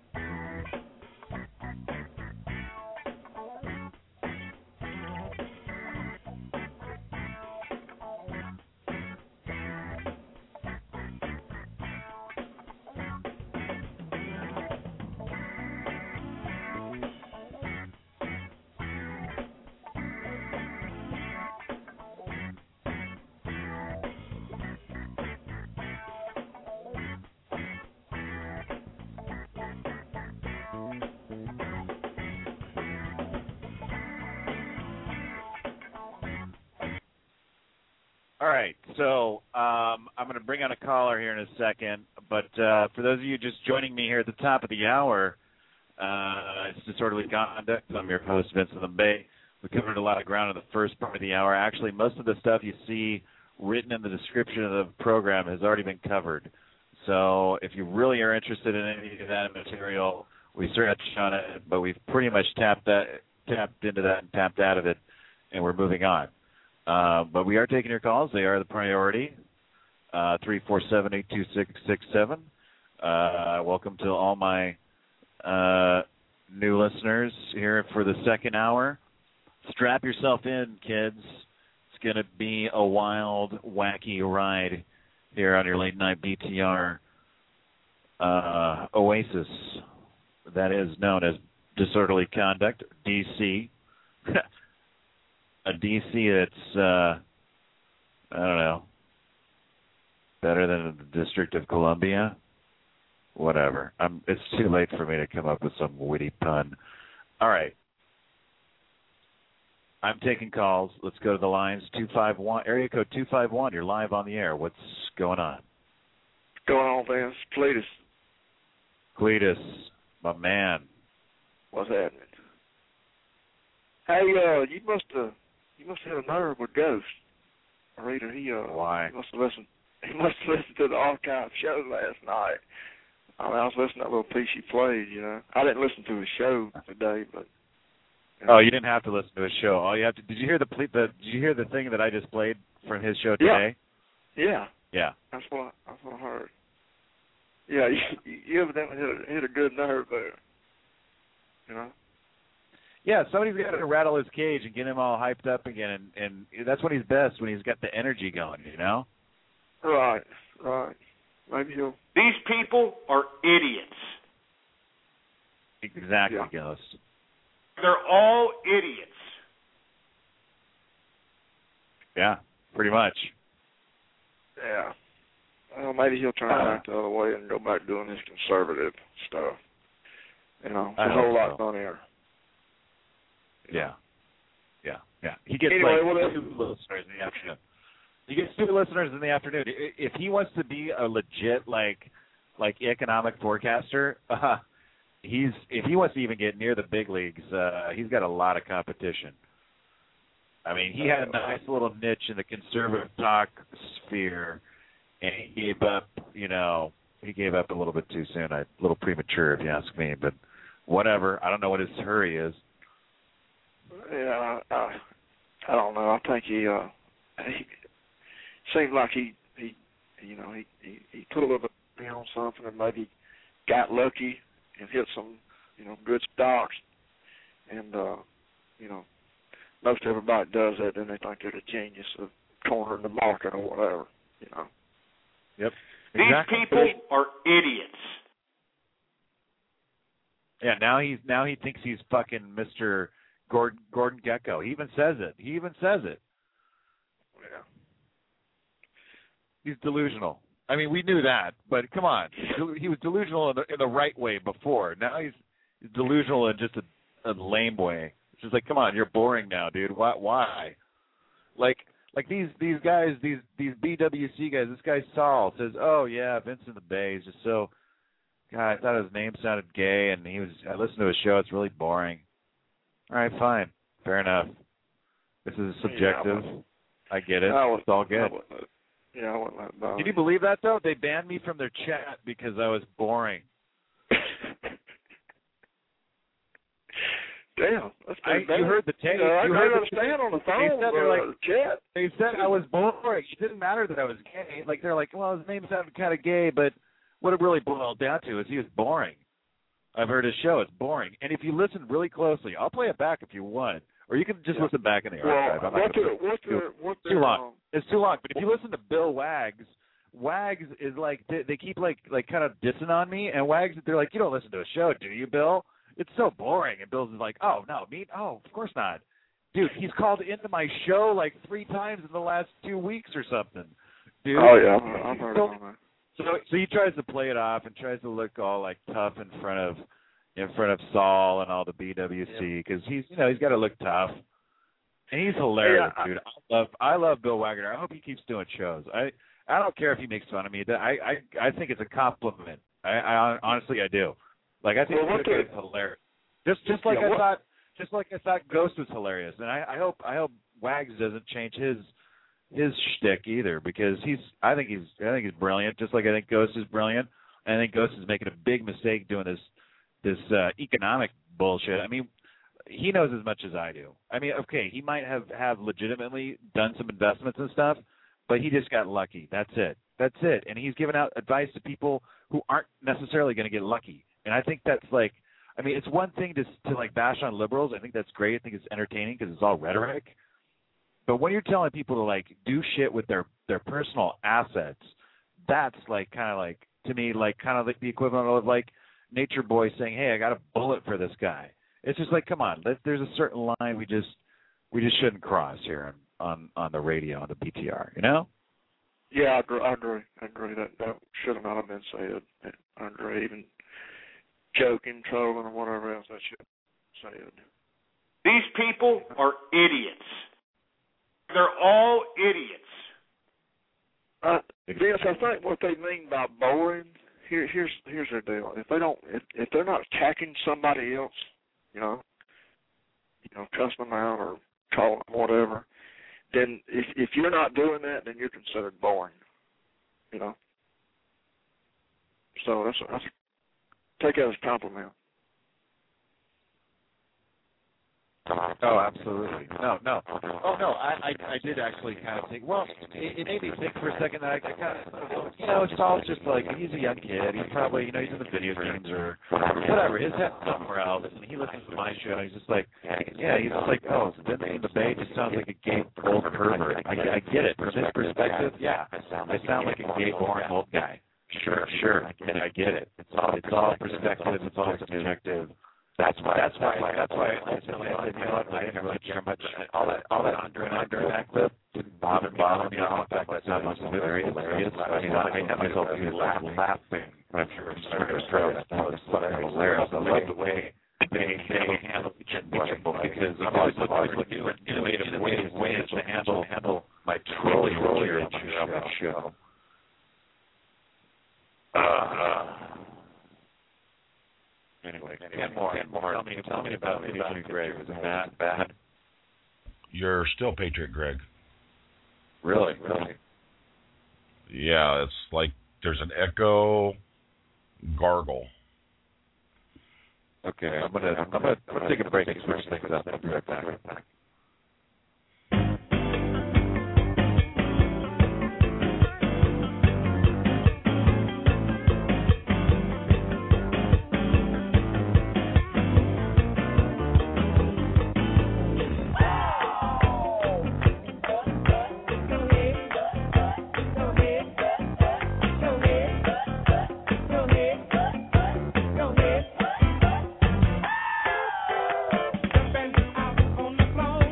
All right, so I'm going to bring on a caller here in a second, but for those of you just joining me here at the top of the hour, it's Disorderly Conduct. I'm your host, Vincent the Bay. We covered a lot of ground in the first part of the hour. Actually, most of the stuff you see written in the description of the program has already been covered. So if you really are interested in any of that material, we certainly touched on it, but we've pretty much tapped into that and tapped out of it, and we're moving on. But we are taking your calls. They are the priority. 347-826-67. Welcome to all my new listeners here for the second hour. Strap yourself in, kids. It's going to be a wild, wacky ride here on your late night BTR oasis that is known as Disorderly Conduct, DC. A DC that's, I don't know, better than the District of Columbia? Whatever. It's too late for me to come up with some witty pun. All right. I'm taking calls. Let's go to the lines. 251, area code 251. You're live on the air. What's going on? What's going on, Vince? Cletus. Cletus, my man. What's happening? Hey, you must have hit a nerve with Ghost. Reader, why? He must have listened to the archive show last night. I was listening to that little piece you played, you know. I didn't listen to his show today, but. You know. Oh, you didn't have to listen to his show. All you have to. Did you hear the thing that I just played from his show today? Yeah. Yeah. That's what I heard. Yeah, you evidently hit a good nerve there. You know. Yeah, somebody's got to rattle his cage and get him all hyped up again, and that's when he's best, when he's got the energy going, you know? Right. Maybe he'll... These people are idiots. Exactly, yeah. Ghost. They're all idiots. Yeah, pretty much. Yeah. Well, maybe he'll turn back the other way and go back doing his conservative stuff. You know, there's a whole lot on here. Yeah. Yeah, he gets Anyway, like 2 listeners in the afternoon. He gets 2 listeners in the afternoon. If he wants to be a legit like economic forecaster, if he wants to even get near the big leagues, he's got a lot of competition. I mean, he had a nice little niche in the conservative talk sphere, and he gave up. He gave up a little bit too soon. A little premature, if you ask me. But whatever. I don't know what his hurry is. Yeah, I don't know. I think he seemed like he put a little bit on something and maybe got lucky and hit some good stocks, and most everybody does that, then they think they're the genius of cornering the market or whatever. Yep. These people are idiots. Yeah. Now he thinks he's fucking Mr. Gordon Gekko. He even says it. Yeah. He's delusional. I mean, we knew that, but come on. He was delusional in the right way before. Now he's delusional in just a lame way. It's just like, come on, you're boring now, dude. Why? Like these guys, these BWC guys. This guy Saul says, "Oh yeah, Vincent the Bay is just so." God, I thought his name sounded gay, and I listened to his show. It's really boring. All right, fine, fair enough. This is subjective. Yeah, I get it. It's all good. I wouldn't let it bother. Can you believe that though? They banned me from their chat because I was boring. Damn, that's pretty bad. You heard the tape. I understand on the phone. Chat. They said I was boring. It didn't matter that I was gay. Like they're like, well, his name sounded kind of gay, but what it really boiled down to is he was boring. I've heard his show. It's boring. And if you listen really closely, I'll play it back if you want, or you can just listen back in the archive. What's too long? It's too long. But if you listen to Bill Wags is like they keep like kind of dissing on me, and Wags, they're like, you don't listen to a show, do you, Bill? It's so boring. And Bill's like, oh, no, me? Oh, of course not. Dude, he's called into my show like 3 times in the last 2 weeks or something. Dude. Oh, yeah, I've heard of that. So he tries to play it off and tries to look all like tough in front of Saul and all the BWC because he's got to look tough. And he's hilarious, dude. I love Bill Wagner. I hope he keeps doing shows. I don't care if he makes fun of me. I think it's a compliment. I honestly I do. Like I think it's hilarious. Just like I thought Ghost was hilarious, and I hope Wags doesn't change his shtick either because I think he's brilliant. Just like I think Ghost is brilliant. I think Ghost is making a big mistake doing this economic bullshit. I mean, he knows as much as I do. I mean, okay, he might have legitimately done some investments and stuff, but he just got lucky. That's it. And he's giving out advice to people who aren't necessarily going to get lucky. And I think that's like, I mean, it's one thing to like bash on liberals. I think that's great. I think it's entertaining because it's all rhetoric. But when you're telling people to like do shit with their personal assets, that's like kind of like to me like kind of like the equivalent of like Nature Boy saying, "Hey, I got a bullet for this guy." It's just like, come on, there's a certain line we just shouldn't cross here on the radio on the BTR, you know? Yeah, I agree. That should not have been said. I agree. Even joking, trolling, or whatever else that should have been said. These people are idiots. They're all idiots. Vince, I think what they mean by boring, here's their deal. If they're not attacking somebody else, cussing them out or calling them whatever, then if you're not doing that, then you're considered boring. So that's take that as a compliment. Oh, absolutely. No. Oh, no, I did actually kind of think, well, it made me think for a second that I kind of, Saul's just like, he's a young kid. He's probably, he's in the video games or whatever. His head's somewhere else. And he listens to my show, and he's just like, yeah, he's just like, oh, Vincent the Bay just sounds like a gay old pervert. I get it. From his perspective, yeah, I sound like a gay, boring old guy. Sure. I get it. It's all perspective. It's all subjective. That's why I said, I didn't really care much. All that Andre that clip didn't bother me. In fact, that sounded hilarious. I mean, I had myself laughing when I first heard it. That was hilarious. I love the way they handled each other because is I'm always looking for innovative ways to handle my trolling here on my show. Anyway, and more. Tell me about Patriot Greg. Is it bad? You're still Patriot Greg. Really? Yeah, it's like there's an echo gargle. Okay, I'm gonna take a break and switch things up. I'll be right back. On the floor.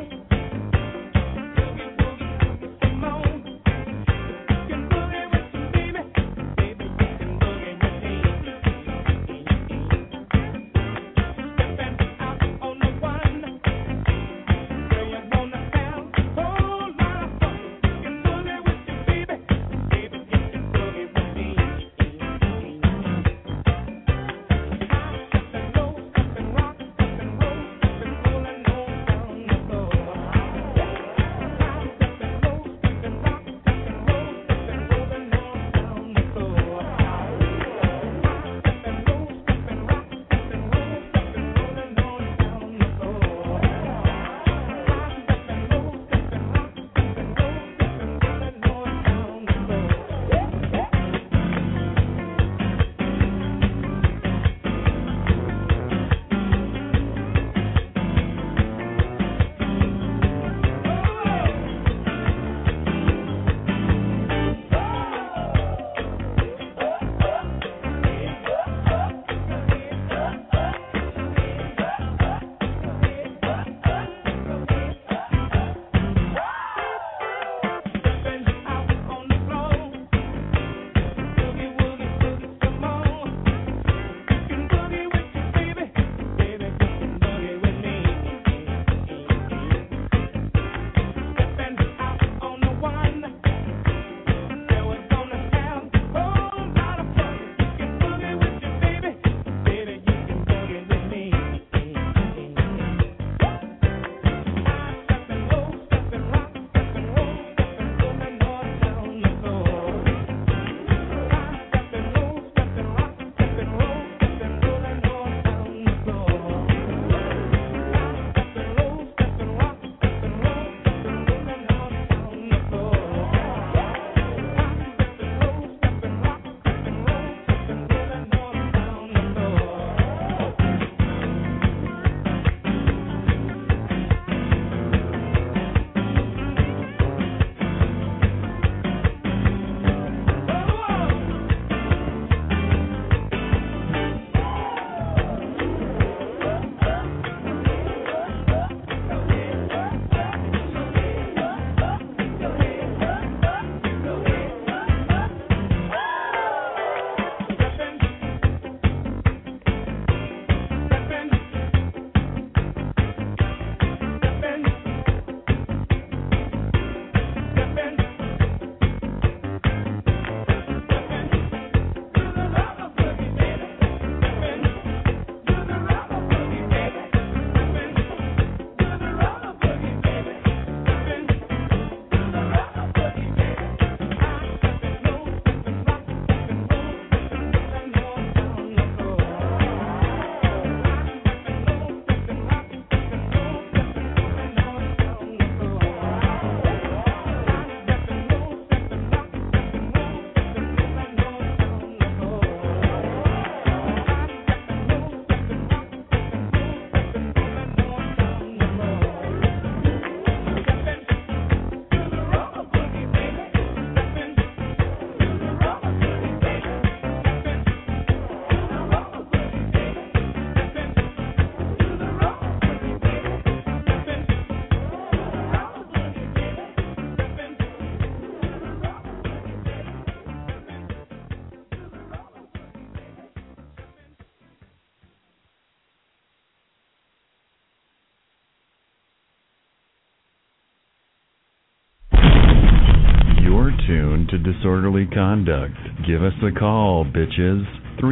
to disorderly conduct. Give us a call, bitches.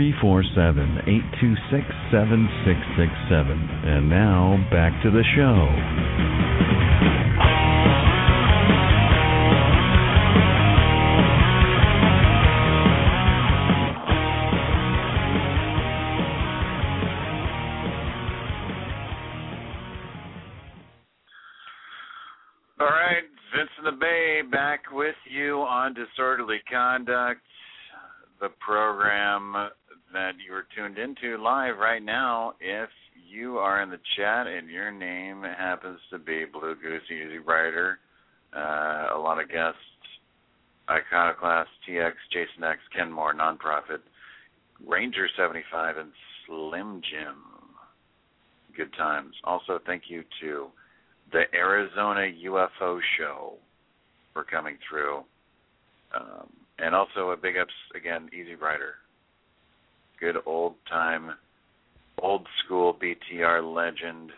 347-826-7667. And now, back to the show. All right, Vince in the Bay back with you on Disorderly Conduct, the program that you are tuned into live right now. If you are in the chat and your name happens to be Blue Goose, Easy Rider, a lot of guests, Iconoclast, TX, Jason X, Ken Moore, Nonprofit, Ranger 75, and Slim Jim. Good times. Also, thank you to the Arizona UFO Show for coming through. And also a big ups, again, Easy Rider. Good old time, old school BTR legend.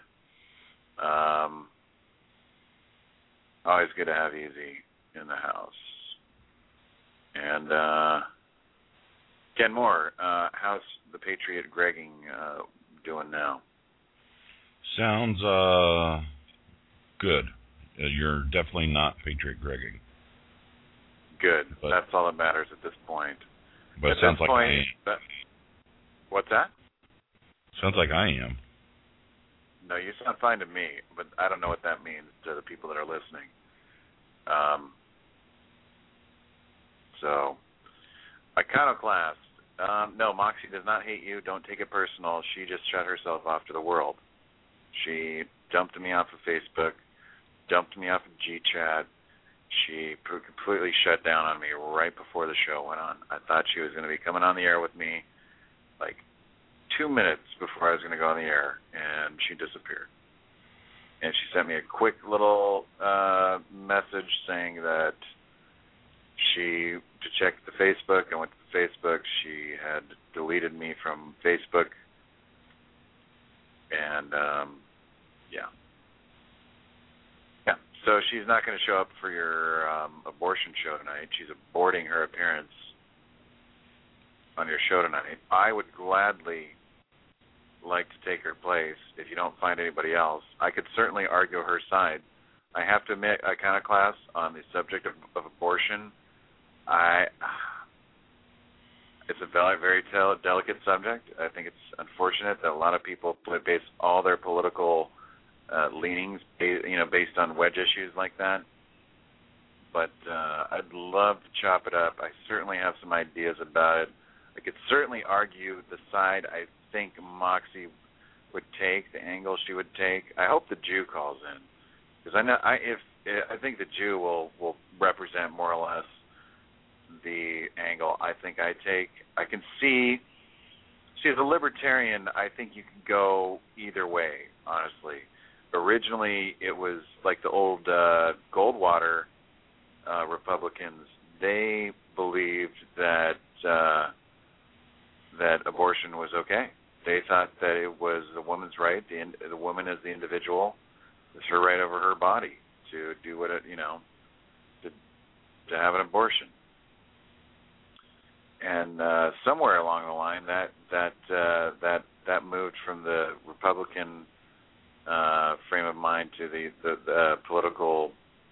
Always good to have Easy in the house. And Ken Moore, how's the Patriot Gregging doing now? Sounds good. You're definitely not Patriot Gregging. Good. But that's all that matters at this point. But at it sounds like point, I am. What's that? Sounds like I am. No, you sound fine to me, but I don't know what that means to the people that are listening. So, Iconoclast. No, Moxie does not hate you. Don't take it personal. She just shut herself off to the world. She dumped me off of Facebook, dumped me off of GChat. She completely shut down on me right before the show went on. I thought she was going to be coming on the air with me like 2 minutes before I was going to go on the air, and she disappeared. And she sent me a quick little message saying that to check the Facebook. I went to the Facebook. She had deleted me from Facebook. And, yeah. So she's not going to show up for your abortion show tonight. She's aborting her appearance on your show tonight. I would gladly like to take her place if you don't find anybody else. I could certainly argue her side. I have to admit, Iconoclast, on the subject of abortion, it's a very, very delicate subject. I think it's unfortunate that a lot of people base all their political leanings, based on wedge issues like that. But I'd love to chop it up. I certainly have some ideas about it. I could certainly argue the side I think Moxie would take, the angle she would take. I hope the Jew calls in, because I think the Jew will represent more or less the angle I think I take. I can see as a libertarian, I think you can go either way, honestly. Originally, it was like the old Goldwater Republicans. They believed that abortion was okay. They thought that it was the woman's right. The woman as the individual, it's her right over her body to do what it, to have an abortion. And somewhere along the line, that moved from the Republican frame of mind to the political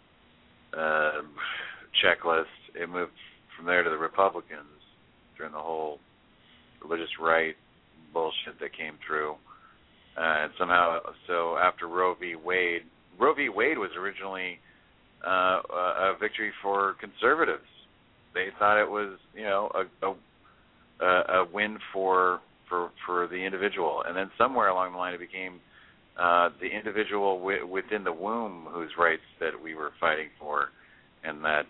checklist. It moved from there to the Republicans during the whole religious right bullshit that came through. And somehow, so after Roe v. Wade was originally a victory for conservatives. They thought it was, a win for the individual, and then somewhere along the line it became the individual within the womb whose rights that we were fighting for, and that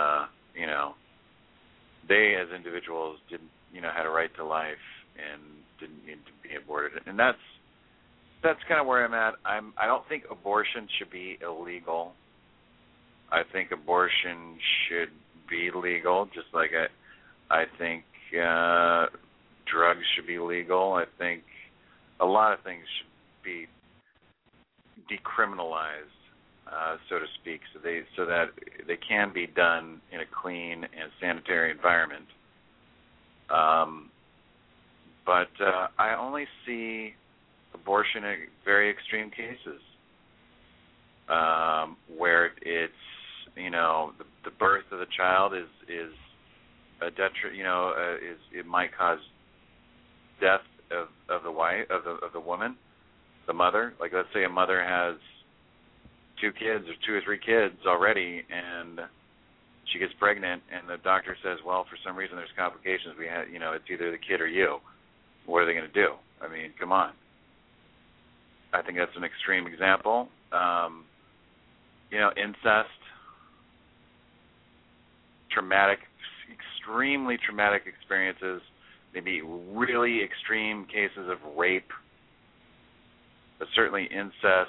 they as individuals didn't, had a right to life and didn't need to be aborted, and that's kind of where I'm at. I don't think abortion should be illegal. I think abortion should be legal, just like I think drugs should be legal. I think a lot of things should be decriminalized. so to speak, so that they can be done in a clean and sanitary environment. But I only see abortion in very extreme cases, where it's, the birth of the child is a it might cause death of the wife, of the woman, the mother. Like, let's say a mother has 2 kids or 2 or 3 kids already, and she gets pregnant, and the doctor says, well, for some reason there's complications. It's either the kid or you. What are they going to do? I mean, come on. I think that's an extreme example. Incest, extremely traumatic experiences, maybe really extreme cases of rape, but certainly incest.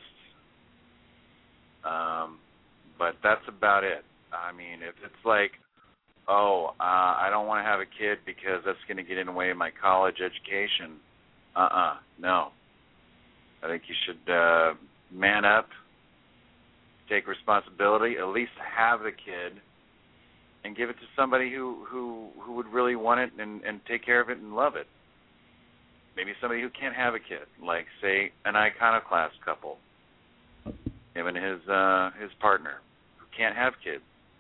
But that's about it. I mean, if it's like, I don't want to have a kid because that's going to get in the way of my college education, no. I think you should man up, take responsibility, at least have the kid, and give it to somebody who would really want it and take care of it and love it. Maybe somebody who can't have a kid, like, say, an iconoclast couple, him and his partner, who can't have kids.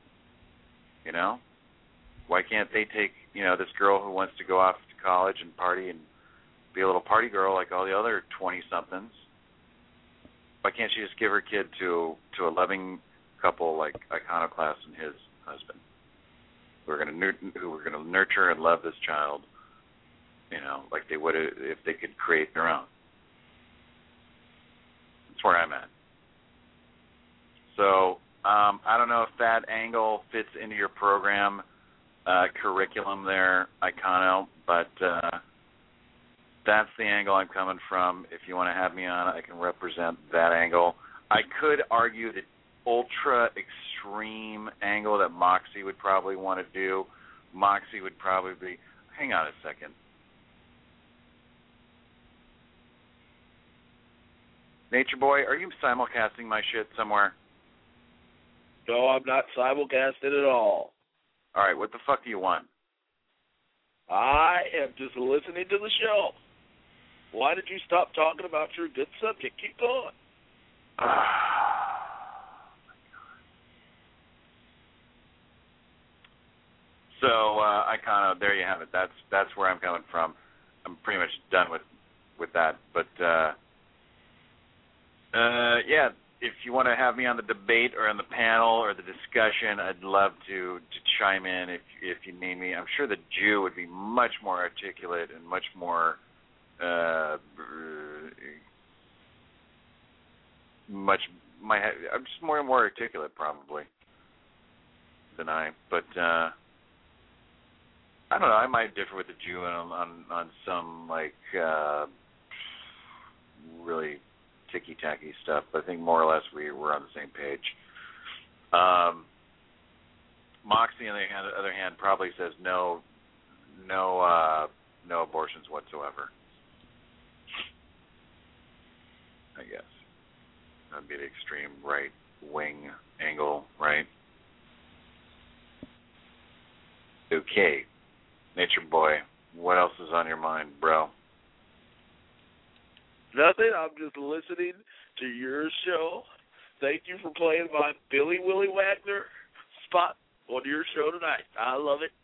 Why can't they take, this girl who wants to go off to college and party and be a little party girl like all the other 20-somethings? Why can't she just give her kid to a loving couple like Iconoclast and his husband, who are going to nurture and love this child, like they would if they could create their own? That's where I'm at. So I don't know if that angle fits into your program curriculum there, Icono, but that's the angle I'm coming from. If you want to have me on, I can represent that angle. I could argue the ultra extreme angle that Moxie would probably want to do. Moxie would probably be, hang on a second. Nature Boy, are you simulcasting my shit somewhere? No, I'm not simulcasting at all. All right, what the fuck do you want? I am just listening to the show. Why did you stop talking about your good subject? Keep going. So, Icono, there you have it. That's where I'm coming from. I'm pretty much done with that. But, yeah, if you want to have me on the debate or on the panel or the discussion, I'd love to chime in if you need me. I'm sure the Jew would be much more articulate and much more I'm just more and more articulate probably than I. But I don't know. I might differ with the Jew on some really ticky-tacky stuff, but I think more or less we're on the same page. Moxie, on the other hand, probably says no abortions whatsoever. I guess that'd be the extreme right wing angle, right? Okay, Nature Boy, what else is on your mind, bro? Nothing. I'm just listening to your show. Thank you for playing my Billy Willie Wagner spot on your show tonight. I love it.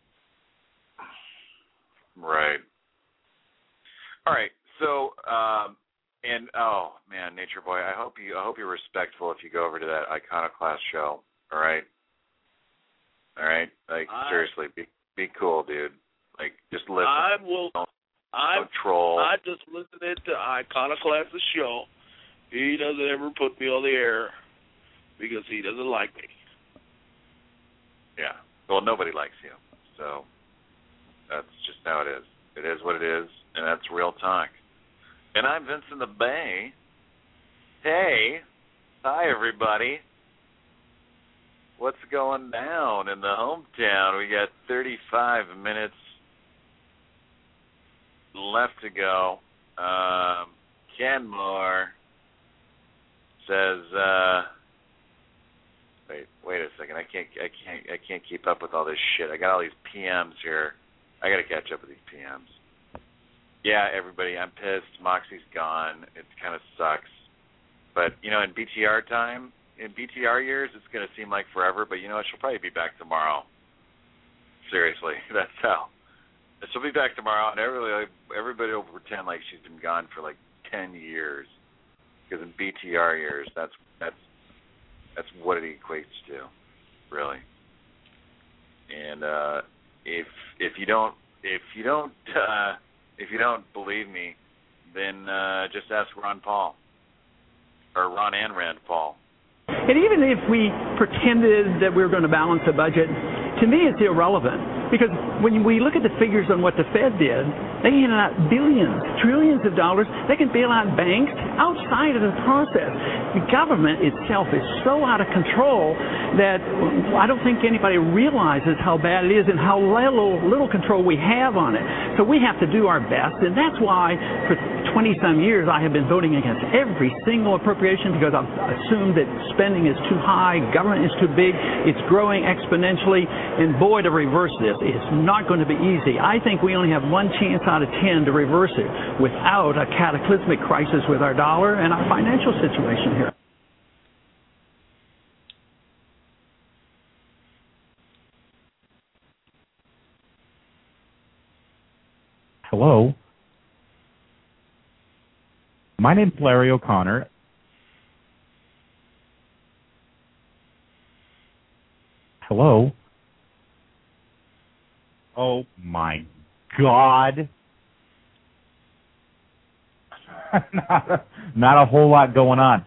Right. All right. So, and oh man, Nature Boy, I hope you're respectful if you go over to that Iconoclast show. All right. All right. Like seriously, be cool, dude. Like just listen. I'm troll. I just listening to Iconoclast's show. He doesn't ever put me on the air because he doesn't like me. Yeah. Well, nobody likes you, so that's just how it is. It is what it is, and that's real talk. And I'm Vincent the Bay. Hey, hi everybody. What's going down in the hometown? We got 35 minutes left to go. Kenmore says, Wait a second. I can't keep up with all this shit. I got all these PMs here. I got to catch up with these PMs. Yeah, everybody, I'm pissed. Moxie's gone. It kind of sucks. But, you know, in BTR time, in BTR years, it's going to seem like forever, but you know what? She'll probably be back tomorrow. Seriously, that's how. She'll be back tomorrow, and everybody will pretend like she's been gone for like 10 years. Because in BTR years, that's what it equates to, really. And if you don't believe me, then just ask Ron Paul, or Ron and Rand Paul. And even if we pretended that we were going to balance the budget, to me it's irrelevant. Because when we look at the figures on what the Fed did, they handed out billions, trillions of dollars. They can bail out banks outside of the process. The government itself is so out of control that I don't think anybody realizes how bad it is and how little control we have on it. So we have to do our best, and that's why for 20-some years I have been voting against every single appropriation, because I've assumed that spending is too high, government is too big, it's growing exponentially, and boy, to reverse this is not going to be easy. I think we only have one chance out of 10 to reverse it without a cataclysmic crisis with our dollar and our financial situation here. Hello. My name's Larry O'Connor. Hello. Oh my God. Not a whole lot going on.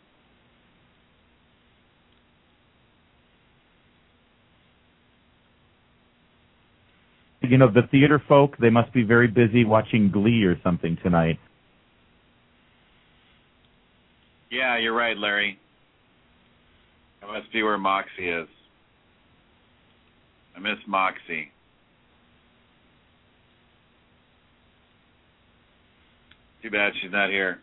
You know, the theater folk, they must be very busy watching Glee or something tonight. Yeah, you're right, Larry. That must be where Moxie is. I miss Moxie. Too bad she's not here.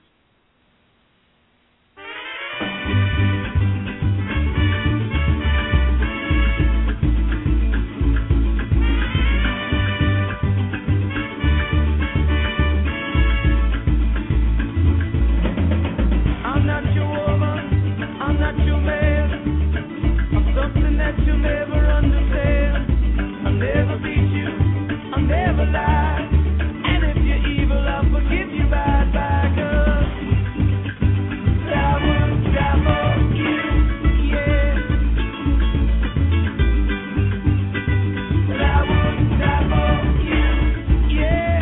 I'm not your woman, I'm not your man. I'm something that you'll never understand. I'll never beat you, I'll never lie. And if you're evil, I'll forgive you right back up. I won't die for you, yeah. I won't die for you, yeah.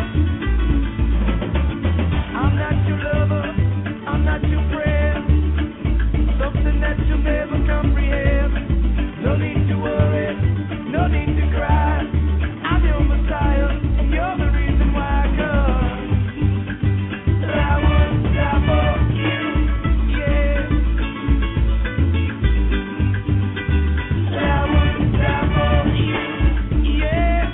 I'm not your lover, I'm not your friend. Something that you'll never comprehend. No need to worry, no need to cry. I'm your Messiah, and you're the reason why I come. I won't die for you, yeah. I won't die for you, yeah.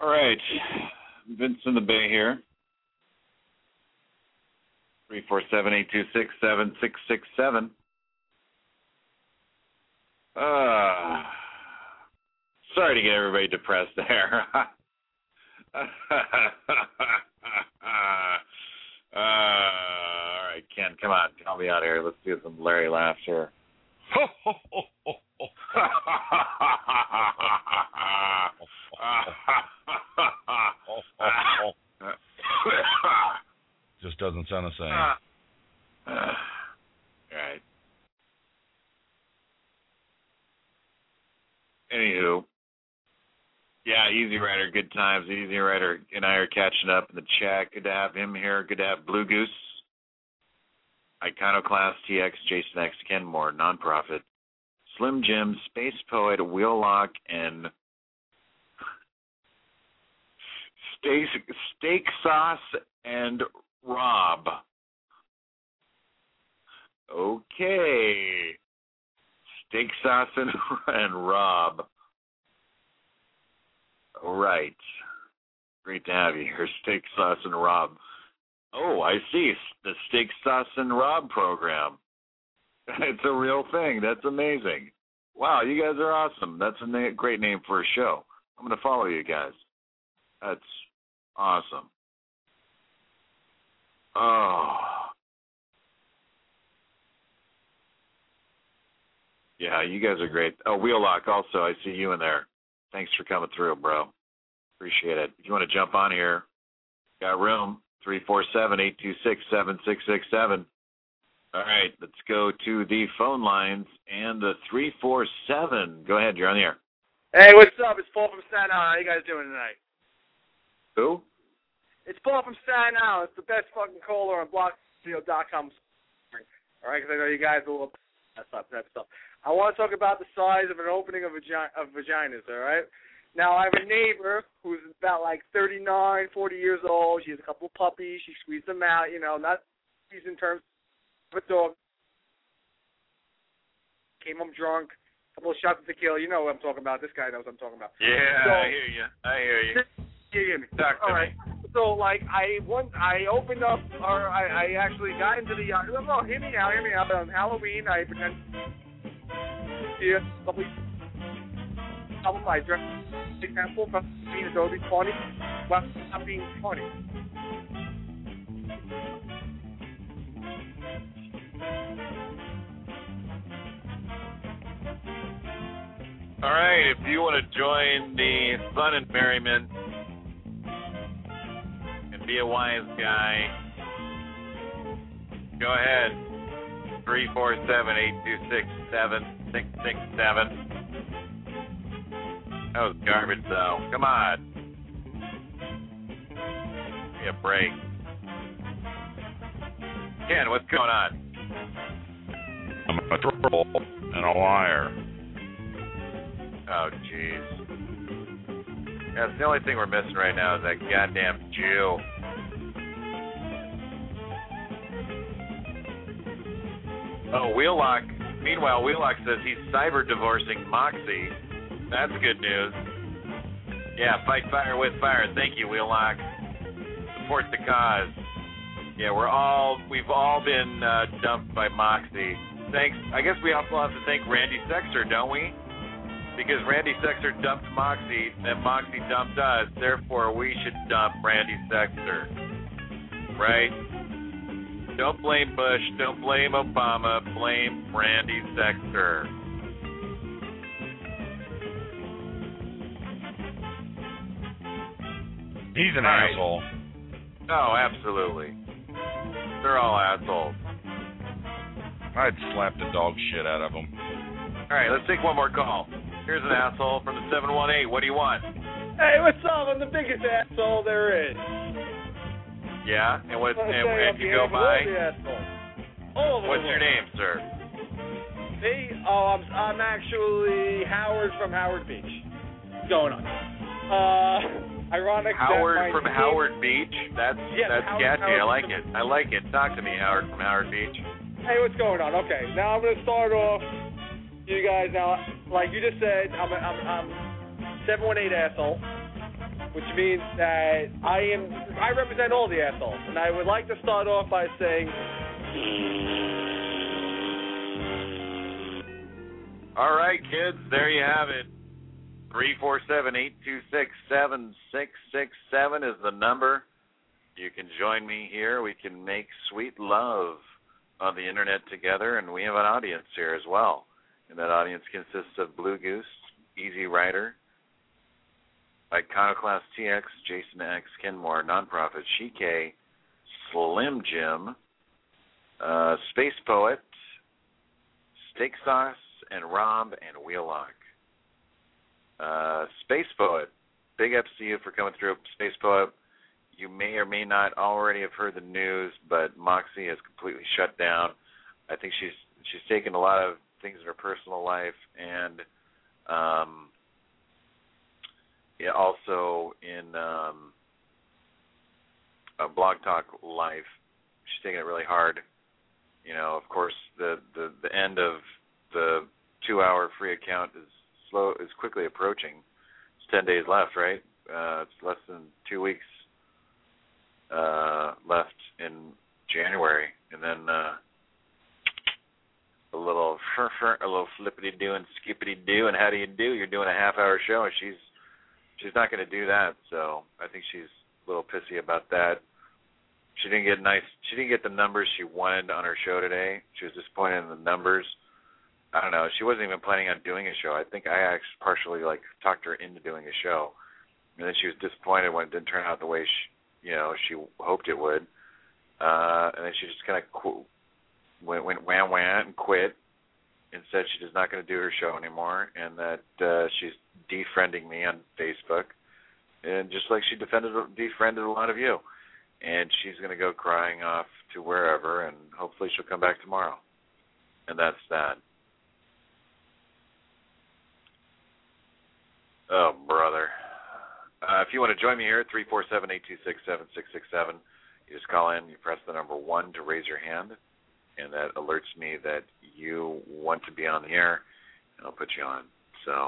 All right. Vince in the Bay here. 347-826-7667. Sorry to get everybody depressed there. All right, Ken, come on. Help me out here. Let's do some Larry laughs here. Just doesn't sound the same. Right. Anywho, yeah, Easy Rider, good times. Easy Rider and I are catching up in the chat. Good to have him here. Good to have Blue Goose, Iconoclast, TX, Jason X, Ken Moore, Nonprofit, Slim Jim, Space Poet, Wheellock, and Steak Sauce and Rob. Okay. Steak Sauce and Rob. All right. Great to have you here, Steak Sauce and Rob. Oh, I see. The Steak Sauce and Rob program. It's a real thing. That's amazing. Wow, you guys are awesome. That's a great name for a show. I'm going to follow you guys. That's awesome. Oh. Yeah, you guys are great. Oh, Wheellock also, I see you in there. Thanks for coming through, bro. Appreciate it. If you want to jump on here, got room, 347-826-7667. All right, let's go to the phone lines and the 347. Go ahead, you're on the air. Hey, what's up? It's Paul from Staten Island. How you guys doing tonight? Who? It's Paul from Staten Island. It's the best fucking caller on BlockRadio.com. All right, because I know you guys are a little that stuff. I want to talk about the size of an opening of vaginas, all right? Now, I have a neighbor who's about like 39, 40 years old. She has a couple of puppies. She squeezed them out, not squeezed in terms of a dog. Came home drunk, a couple of shots of tequila. You know what I'm talking about. This guy knows what I'm talking about. Yeah, so, I hear you. You hear me. Talk to me. So, like, I opened up, or I actually got into the yard. No, hear me out. On Halloween, I pretended to I dressed example from being Adobe 20, but not being 20. All right, if you want to join the fun and merriment and be a wise guy, go ahead. 347-826-7667. That was garbage, though. Come on. Give me a break. Ken, what's going on? I'm a troll and a liar. Oh, jeez. That's the only thing we're missing right now is that goddamn Jew. Oh, Wheellock. Meanwhile, Wheellock says he's cyber divorcing Moxie. That's good news. Yeah, fight fire with fire. Thank you, Wheellock. Support the cause. Yeah, we've all been dumped by Moxie. Thanks. I guess we also have to thank Randy Sexer, don't we? Because Randy Sexer dumped Moxie, and Moxie dumped us. Therefore, we should dump Randy Sexer. Right? Don't blame Bush. Don't blame Obama. Blame Randy Sexer. He's an asshole. Oh, absolutely. They're all assholes. I'd slap the dog shit out of them. All right, let's take one more call. Here's an asshole from the 718. What do you want? Hey, what's up? I'm the biggest asshole there is. Yeah? And what? And you go by? What's your name, sir? Me? Oh, I'm actually Howard from Howard Beach. What's going on? Ironic. Howard from Howard Beach? That's Howard, catchy. I like it. I like it. Talk to me, Howard from Howard Beach. Hey, what's going on? Okay, now I'm going to start off. You guys, now, like you just said, I'm 718 asshole. which means that I represent all the assholes. And I would like to start off by saying, all right, kids, there you have it. 347-826-7667 is the number. You can join me here. We can make sweet love on the internet together, and we have an audience here as well. And that audience consists of Blue Goose, Easy Rider, Iconoclast TX, Jason X, Kenmore, Nonprofit, Shike, Slim Jim, Space Poet, Steak Sauce, and Rob, and Wheelock. Space Poet, big ups to you for coming through. Space Poet, you may or may not already have heard the news, but Moxie has completely shut down. I think she's taken a lot of things in her personal life, and also in Blog Talk life, she's taking it really hard. You know, of course, the end of the 2-hour free account is quickly approaching. It's 10 days left, right? It's less than 2 weeks left in January, and then a little flippity do and skippity do, and how do you do? You're doing a half-hour show, and she's not going to do that. So I think she's a little pissy about that. She didn't get the numbers she wanted on her show today. She was disappointed in the numbers. I don't know. She wasn't even planning on doing a show. I think I actually partially talked her into doing a show, and then she was disappointed when it didn't turn out the way she hoped it would. And then she just kind of went wham and quit, and said she's not going to do her show anymore, and that she's defriending me on Facebook, and just like she defriended a lot of you, and she's going to go crying off to wherever, and hopefully she'll come back tomorrow, and that's that. Oh, brother. If you want to join me here at 347-826-7667, you just call in, you press the number 1 to raise your hand, and that alerts me that you want to be on the air, and I'll put you on. So,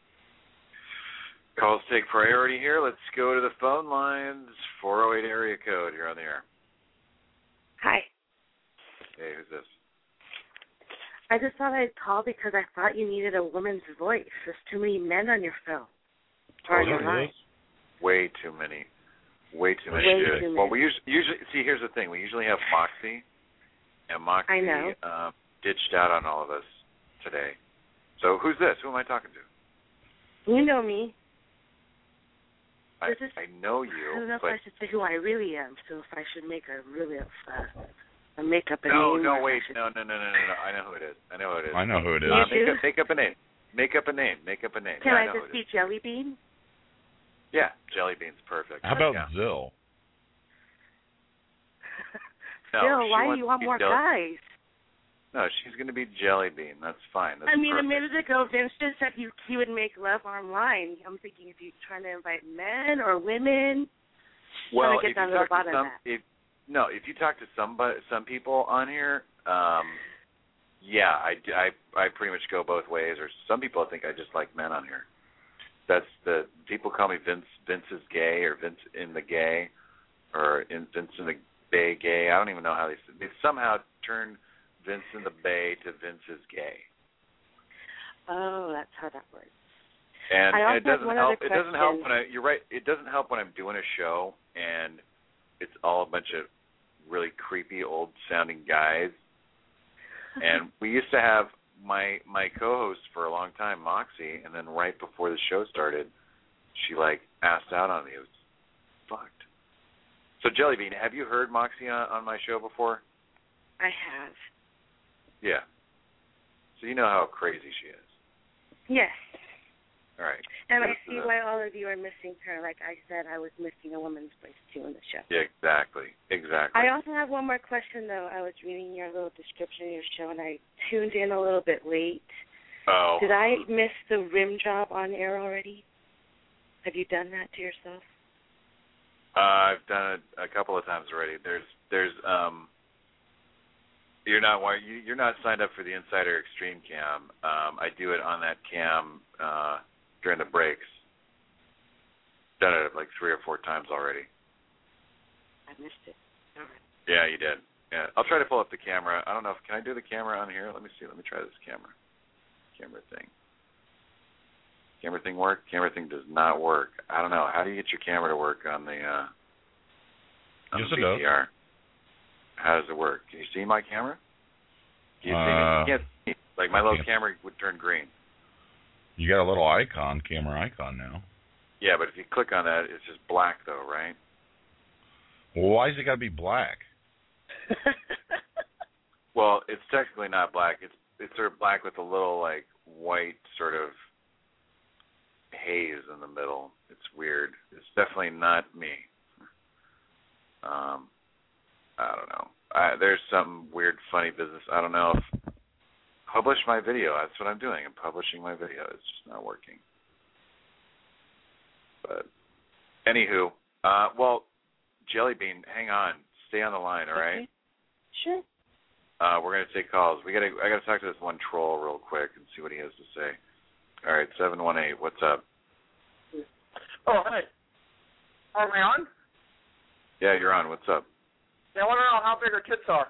calls take priority here. Let's go to the phone lines. 408 area code. You're on the air. Hi. Hey, who's this? I just thought I'd call because I thought you needed a woman's voice. There's too many men on your phone. Way too many. Well, we usually see. Here's the thing. We usually have Moxie, and Moxie ditched out on all of us today. So who's this? Who am I talking to? You know me. I know you. I don't know if I should say who I really am. So if I should make a really make up a name. No, wait. No. I know who it is. I know who it is. Make up a name. Can I just be Jelly Bean? Yeah, Jelly Bean's perfect. How about Zill? Zill, why do you want more guys? No, she's going to be Jelly Bean. That's fine. That's perfect. A minute ago, Vince just said he would make love online. I'm thinking if you're trying to invite men or women. Well, if you talk to some people on here, I pretty much go both ways. Or some people think I just like men on here. That's the people call me Vince. Vince is gay, or Vince in the gay, or Vince in the Bay gay. I don't even know how they somehow turned Vince in the Bay to Vince is gay. Oh, that's how that works. And it doesn't help. It doesn't help when you're right. It doesn't help when I'm doing a show and it's all a bunch of really creepy old sounding guys. And we used to have my co-host for a long time, Moxie, and then right before the show started, she asked out on me. It was fucked. So Jellybean, have you heard Moxie on my show before? I have. Yeah. So you know how crazy she is. Yes. All right. And I see why all of you are missing her. Like I said, I was missing a woman's voice too in the show. Yeah, exactly. I also have one more question, though. I was reading your little description of your show, and I tuned in a little bit late. Oh. Did I miss the rim job on air already? Have you done that to yourself? I've done it a couple of times already. You're not signed up for the Insider Extreme cam. I do it on that cam during the breaks. done it like 3 or 4 times already. I missed it. All right. Yeah, you did. Yeah, I'll try to pull up the camera. I don't know if can I do the camera on here. Let me see. Let me try this camera thing. Camera thing work? Camera thing does not work. I don't know. How do you get your camera to work on the Yes, the it does. VCR? How does it work? Can you see my camera? Can you see me? You can't see. Like my little camera would turn green. You got a little camera icon now. Yeah, but if you click on that, it's just black though, right? Well, why has it got to be black? Well, it's technically not black. It's sort of black with a little like white sort of haze in the middle. It's weird. It's definitely not me. I don't know. There's some weird, funny business. I don't know if publish my video. That's what I'm doing. I'm publishing my video. It's just not working. But anywho, well, Jellybean, hang on. Stay on the line, all right? Okay. Sure. We're gonna take calls. I gotta talk to this one troll real quick and see what he has to say. All right, 718. What's up? Oh, hey. Are we on? Yeah, you're on. What's up? Yeah, I want to know how big her tits are.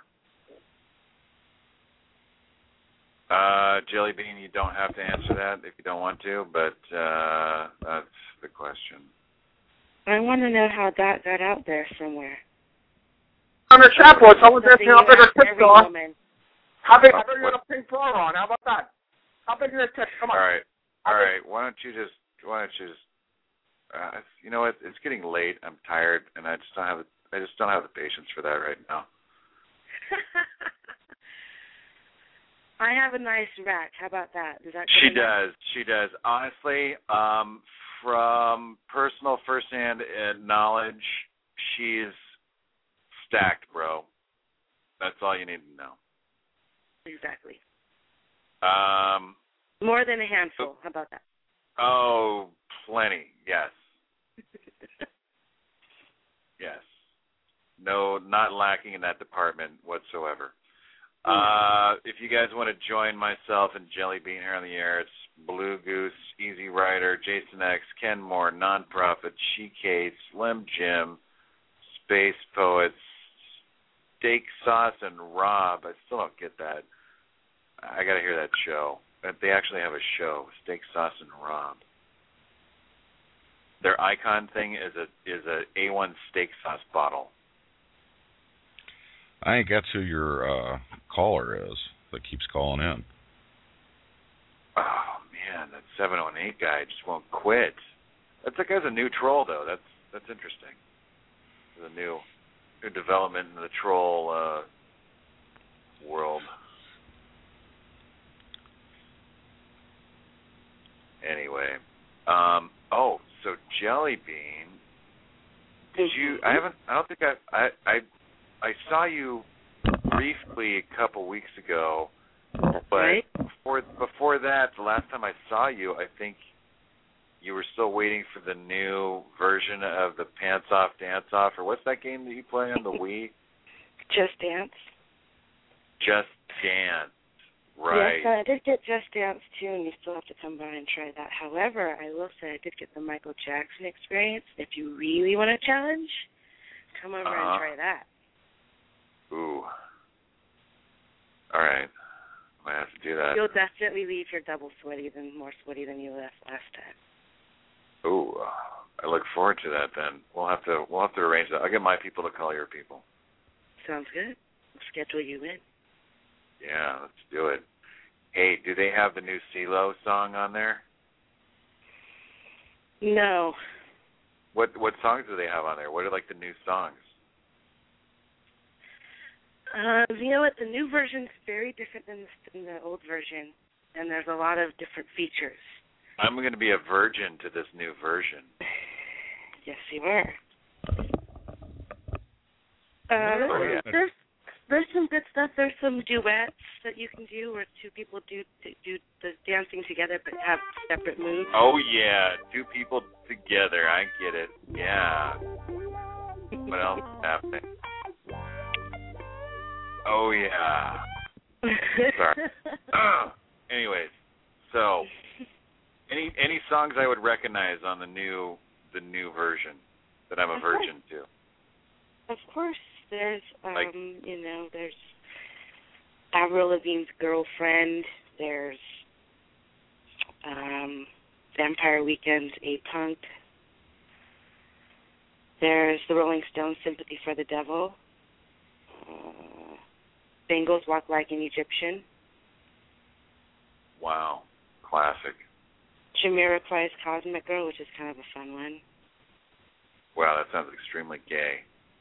Jellybean, you don't have to answer that if you don't want to, but that's the question. I want to know how that got out there somewhere. On the chat board, someone's asking how big her tits are. Woman. How big you got a pink bra on? How about that? How big are her tits? Come on. All right. Why don't you just you know what? It's getting late. I'm tired, and I just don't have the patience for that right now. I have a nice rack. How about that? Does that? She does. She does. Honestly, from personal firsthand knowledge, she's stacked, bro. That's all you need to know. Exactly. More than a handful. How about that? Oh, plenty. Yes. Yes. No, not lacking in that department whatsoever. If you guys want to join myself and Jellybean here on the air, it's Blue Goose, Easy Rider, Jason X, Ken Moore, Nonprofit, She Kate, Slim Jim, Space Poets, Steak Sauce, and Rob. I still don't get that. I got to hear that show. They actually have a show, Steak Sauce and Rob. Their icon thing is a A1 steak sauce bottle. I think that's who your caller is that keeps calling in. Oh man, that 718 guy just won't quit. That guy's a new troll though. That's interesting. The new development in the troll world. Anyway, so Jellybean, did you? I don't think I saw you briefly a couple weeks ago, but before that, the last time I saw you, I think you were still waiting for the new version of the Pants Off Dance Off, or what's that game that you play on the Wii? Just Dance. Just Dance. Right. Yes, I did get Just Dance too, and you still have to come by and try that. However, I will say I did get the Michael Jackson experience. If you really want a challenge, come over and try that. Ooh. All right. I might have to do that. You'll definitely leave here more sweaty than you left last time. Ooh. I look forward to that then. We'll have to arrange that. I'll get my people to call your people. Sounds good. I'll schedule you in. Yeah, let's do it. Hey, do they have the new CeeLo song on there? No. What songs do they have on there? What are like the new songs? You know what? The new version is very different than the old version, and there's a lot of different features. I'm going to be a virgin to this new version. Yes, you are. There's some good stuff. There's some duets that you can do where two people do the dancing together but have separate moves. Oh, yeah. Two people together. I get it. Yeah. What else is happening? Oh, yeah. Sorry. Anyways, so any songs I would recognize on the new the new version that I'm a virgin to? Of course, there's there's Avril Lavigne's Girlfriend. There's Vampire Weekend's A-Punk. There's the Rolling Stones' Sympathy for the Devil. Bengals Walk Like an Egyptian. Wow, classic. Jamiroquai's Cosmic Girl, which is kind of a fun one. Wow, that sounds extremely gay.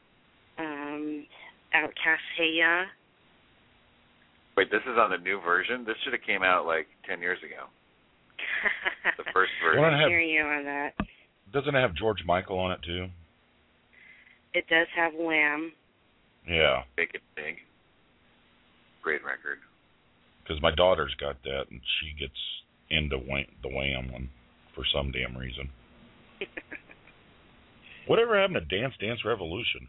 Outkast Hey Ya. Wait, this is on the new version? This should have came out like 10 years ago. The first version. I'm hearing you on that. Doesn't it have George Michael on it too? It does have Wham. Yeah. Make It Big. Great record. Because my daughter's got that, and she gets into the Wham one for some damn reason. Whatever happened to Dance Dance Revolution?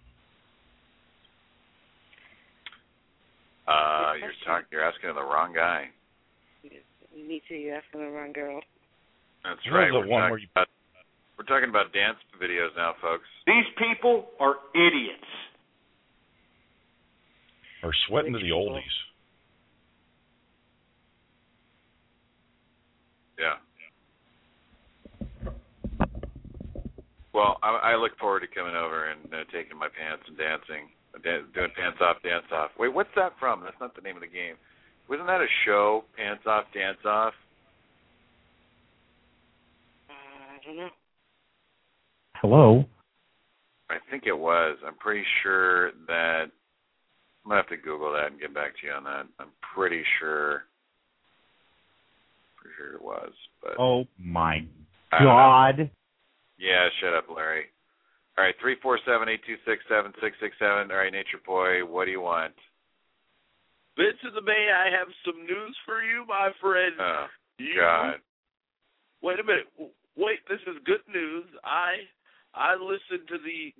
You're asking the wrong guy. Me too. You're asking the wrong girl. That's right. We're talking about dance videos now, folks. These people are idiots. Or sweating to the oldies. Yeah. Well, I look forward to coming over and taking my pants and dancing, doing Pants Off, Dance Off. Wait, what's that from? That's not the name of the game. Wasn't that a show, Pants Off, Dance Off? I don't know. Hello? I think it was. I'm pretty sure that... I'm going to have to Google that and get back to you on that. I'm pretty sure it was. But oh, my God. Yeah, shut up, Larry. All right, 347-826-7667. All right, Nature Boy, what do you want? Vince of the Bay, I have some news for you, my friend. Oh, God. Wait a minute. Wait, this is good news. I listened to the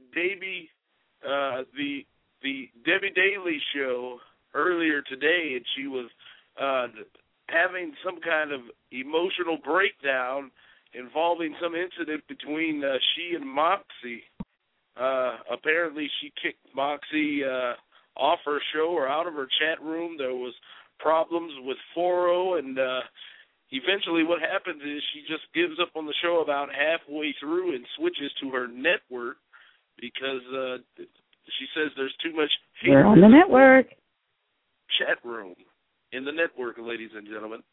Debbie Daly show earlier today, and she was having some kind of emotional breakdown involving some incident between she and Moxie. Apparently, she kicked Moxie off her show or out of her chat room. There was problems with Foro, and eventually what happens is she just gives up on the show about halfway through and switches to her network because she says there's too much hate. We're on the network. Chat room in the network, ladies and gentlemen.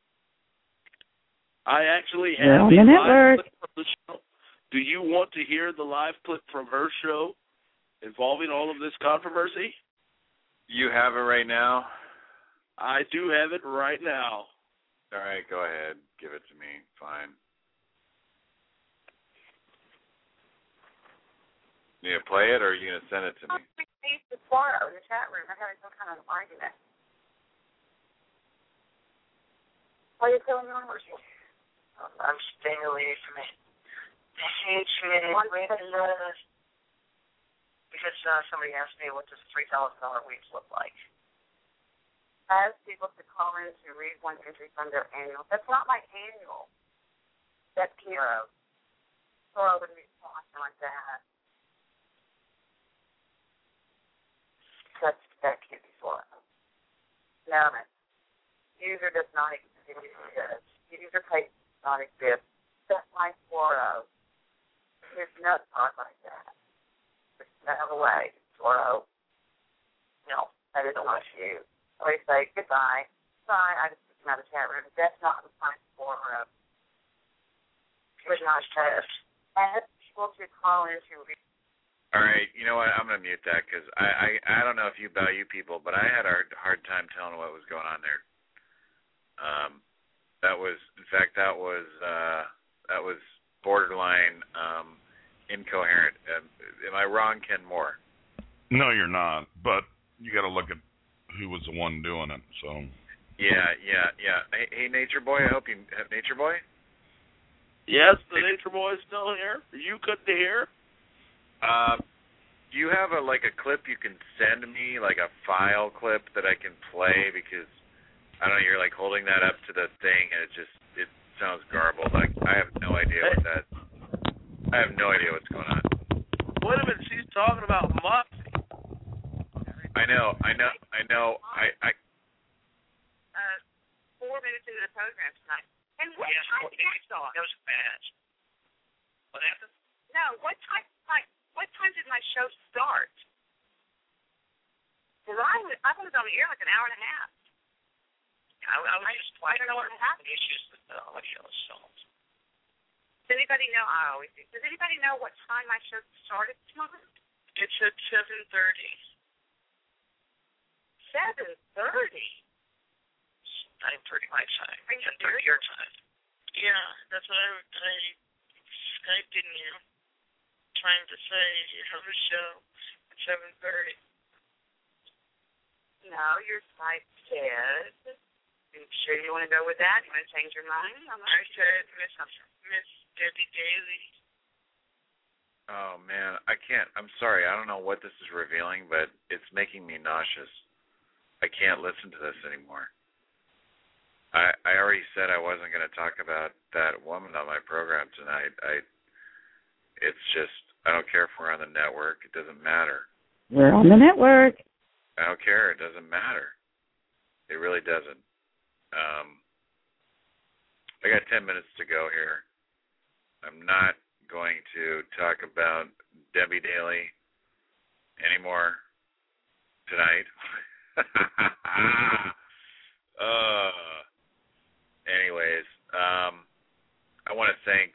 I actually We're have on the live network. clip from the show. Do you want to hear the live clip from her show involving all of this controversy? You have it right now? I do have it right now. All right, go ahead. Give it to me. Fine. You going to play it, or are you going to send it to me? Before in the chat room, they're having some kind of argument. Why are you telling me on worship? I'm staying away from it. The hatred, because somebody asked me, what does $3,000 weeks look like? I ask people to call in to read one entry from their annual. That's not my annual. That's Kiro. Or I would read something like that. That can't be for us. No, user does not exist. User type does not exist. That's my 4.0. There's no talk like that. There's no way. 4.0. No, that isn't what you. Always say goodbye. Bye. I just took him out of the chat room. That's not my 4.0. It's not test. I have people to call in to read. All right, you know what? I'm going to mute that because I don't know if you people, but I had a hard time telling what was going on there. That was borderline incoherent. Am I wrong, Ken Moore? No, you're not. But you got to look at who was the one doing it. So. Yeah. Hey, Nature Boy. I hope you have Nature Boy. Yes, the Nature Boy is still here. Are you good to hear? Do you have a clip you can send me, like a file clip that I can play? Because I don't know, you're like holding that up to the thing, and it sounds garbled. Like I have no idea what that. I have no idea what's going on. Wait a minute, she's talking about Moxie. I know. 4 minutes into the program tonight. And what time did I start? That was bad. What happened? No, what time did my show start? Well, I was on the air like an hour and a half. I just I don't know what happened. Issues with the audio songs. Does anybody know? I always do. Does anybody know what time my show started tonight? It's at 7:30. 7:30. 9:30 my time. 10:30 your time. Yeah, that's what I Skyped in you, trying to say you have a show at 7:30. No, your site said. You sure you want to go with that? You want to change your mind? I said Miss Debbie Daly. Oh man, I can't. I'm sorry. I don't know what this is revealing, but it's making me nauseous. I can't listen to this anymore. I already said I wasn't going to talk about that woman on my program tonight. It's just, I don't care if we're on the network. It doesn't matter. We're on the network. I don't care. It doesn't matter. It really doesn't. I got 10 minutes to go here. I'm not going to talk about Debbie Daly anymore tonight. Anyways, I want to thank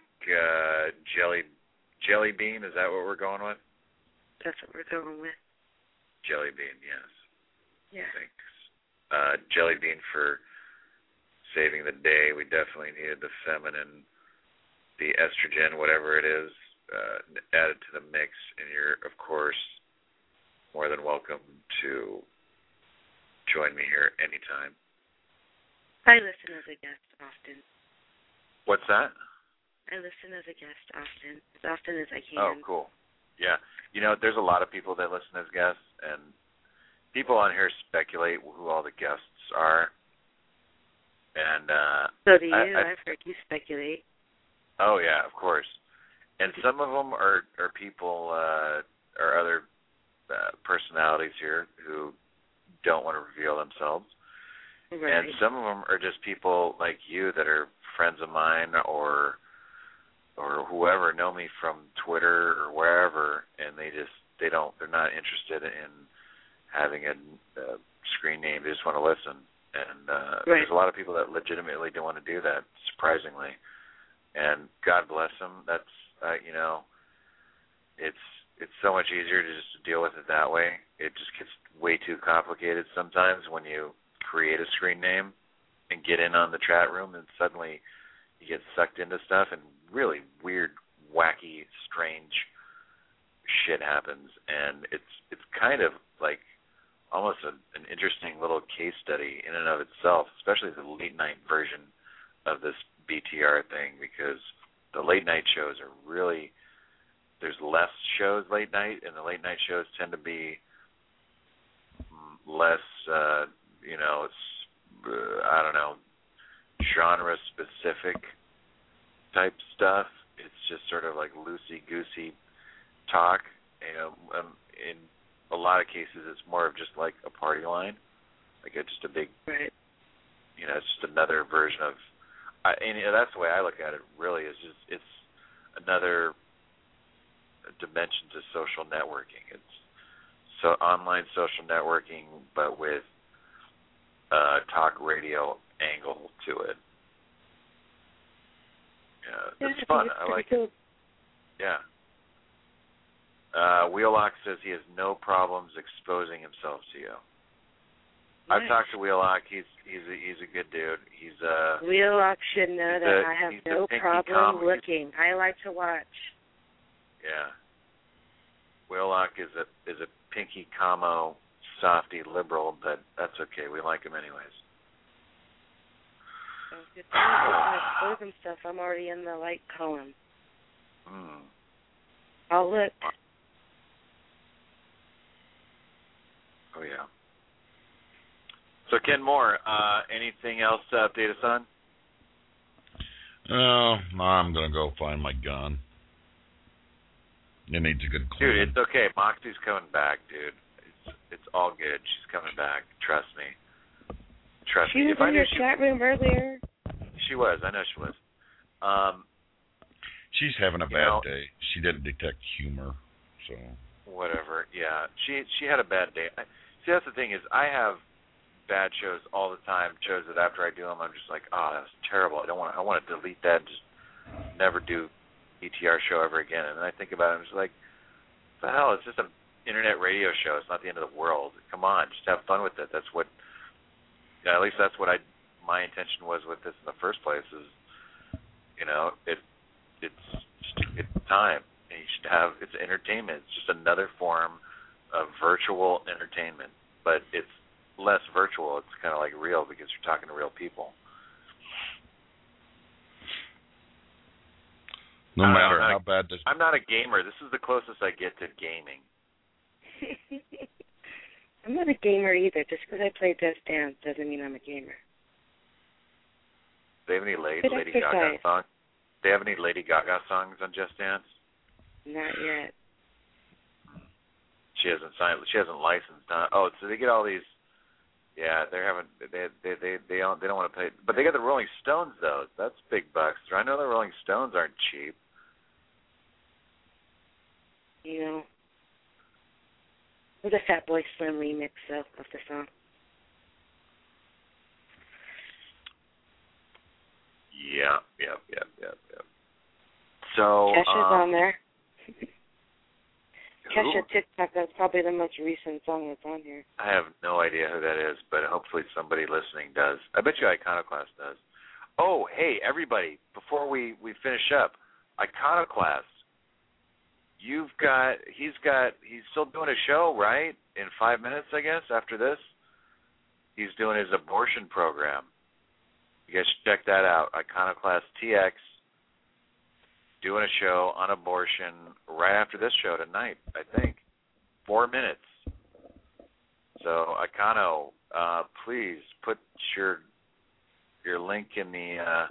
Jelly Bean. Is that what we're going with? That's what we're going with. Jelly Bean, yes. Yeah. Thanks. Jelly Bean for saving the day. We definitely needed the feminine, the estrogen, whatever it is, added to the mix. And you're, of course, more than welcome to join me here anytime. I listen as a guest often. What's that? I listen as a guest often, as often as I can. Oh, cool. Yeah. You know, there's a lot of people that listen as guests, and people on here speculate who all the guests are. And so do you. I've heard you speculate. Oh, yeah, of course. And some of them are people or other personalities here who don't want to reveal themselves. Right. And some of them are just people like you that are friends of mine or whoever know me from Twitter or wherever, and they're not interested in having a screen name. They just want to listen. And there's a lot of people that legitimately don't want to do that, surprisingly. And God bless them. That's it's so much easier to just deal with it that way. It just gets way too complicated sometimes when you create a screen name and get in on the chat room, and suddenly you get sucked into stuff, and really weird, wacky, strange shit happens. And it's kind of like almost an interesting little case study in and of itself, especially the late night version of this BTR thing, because the late night shows are really, there's less shows late night, and the late night shows tend to be less, I don't know, genre specific type stuff. It's just sort of like loosey-goosey talk. In a lot of cases, it's more of just like a party line, like it's just a big, it's just another version of. And that's the way I look at it. Really, is just it's another dimension to social networking. It's so online social networking, but with talk radio angle to it. Yeah, it's fun. I like it. Yeah. Wheelock says he has no problems exposing himself to you. Nice. I've talked to Wheelock. He's a good dude. Wheelock should know that I have no problem looking. I like to watch. Yeah. Wheelock is a pinky camo softy liberal, but that's okay. We like him anyways. If I'm exposing stuff, I'm already in the like column. I'll look. Oh, yeah. So, Ken Moore, anything else to update us on? No, I'm going to go find my gun. It needs a good clean. Dude, it's okay. Moxie's coming back, dude. It's all good. She's coming back. Trust me. Trust She me. was in your chat room earlier. She was. I know she was. She's having a bad day. She didn't detect humor, so. Whatever. Yeah. She had a bad day. See, that's the thing is, I have bad shows all the time. Shows that after I do them, I'm just like, oh, that was terrible. I want to delete that and just never do ETR show ever again. And then I think about it, I'm just like, what the hell? It's just an internet radio show. It's not the end of the world. Come on, just have fun with it. That's what. At least that's what my intention was with this in the first place. Is, it's just a good time. And you should have. It's entertainment. It's just another form of virtual entertainment, but it's less virtual. It's kind of like real because you're talking to real people. No matter how bad this. I'm not a gamer. This is the closest I get to gaming. I'm not a gamer either. Just because I play Just Dance doesn't mean I'm a gamer. Do they have any Lady Gaga songs? Do they have any Lady Gaga songs on Just Dance? Not yet. She hasn't signed. She hasn't licensed. Oh, so they get all these. Yeah, they're having. They don't want to pay. But they got the Rolling Stones though. That's big bucks. I know the Rolling Stones aren't cheap. With a Fatboy Slim remix of the song. Yeah. So Kesha's on there. who? Kesha TikTok, that's probably the most recent song that's on here. I have no idea who that is, but hopefully somebody listening does. I bet you Iconoclast does. Oh, hey, everybody, before we finish up, Iconoclast. He's still doing a show, right? In 5 minutes, I guess, after this. He's doing his abortion program. You guys should check that out. Iconoclast TX doing a show on abortion right after this show tonight, I think. 4 minutes. So, Icono, please put your link in the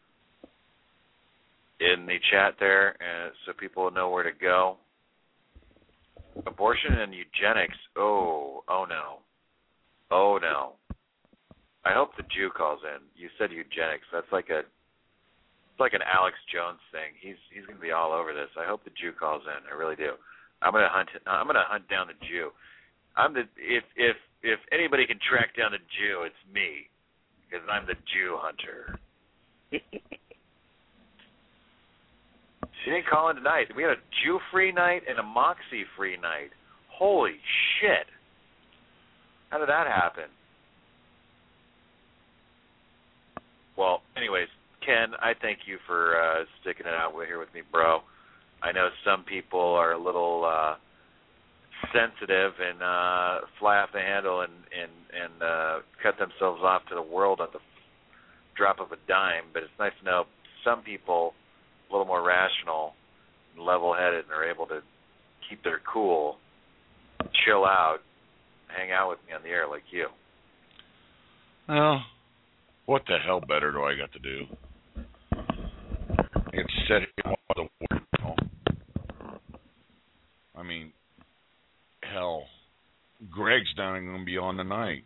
chat there, so people know where to go. Abortion and eugenics. Oh no. I hope the Jew calls in. You said eugenics. It's like an Alex Jones thing. He's going to be all over this. I hope the Jew calls in. I really do. I'm going to hunt down the Jew. If anybody can track down the Jew, it's me, because I'm the Jew hunter. She didn't call in tonight. We had a Jew-free night and a Moxie-free night. Holy shit. How did that happen? Well, anyways, Ken, I thank you for sticking it out here with me, bro. I know some people are a little sensitive and fly off the handle and cut themselves off to the world at the drop of a dime, but it's nice to know some people a little more rational and level-headed and are able to keep their cool, chill out, hang out with me on the air like you. Well, what the hell better do I got to do? It's setting up the word. I mean, hell, Greg's not even going to be on tonight.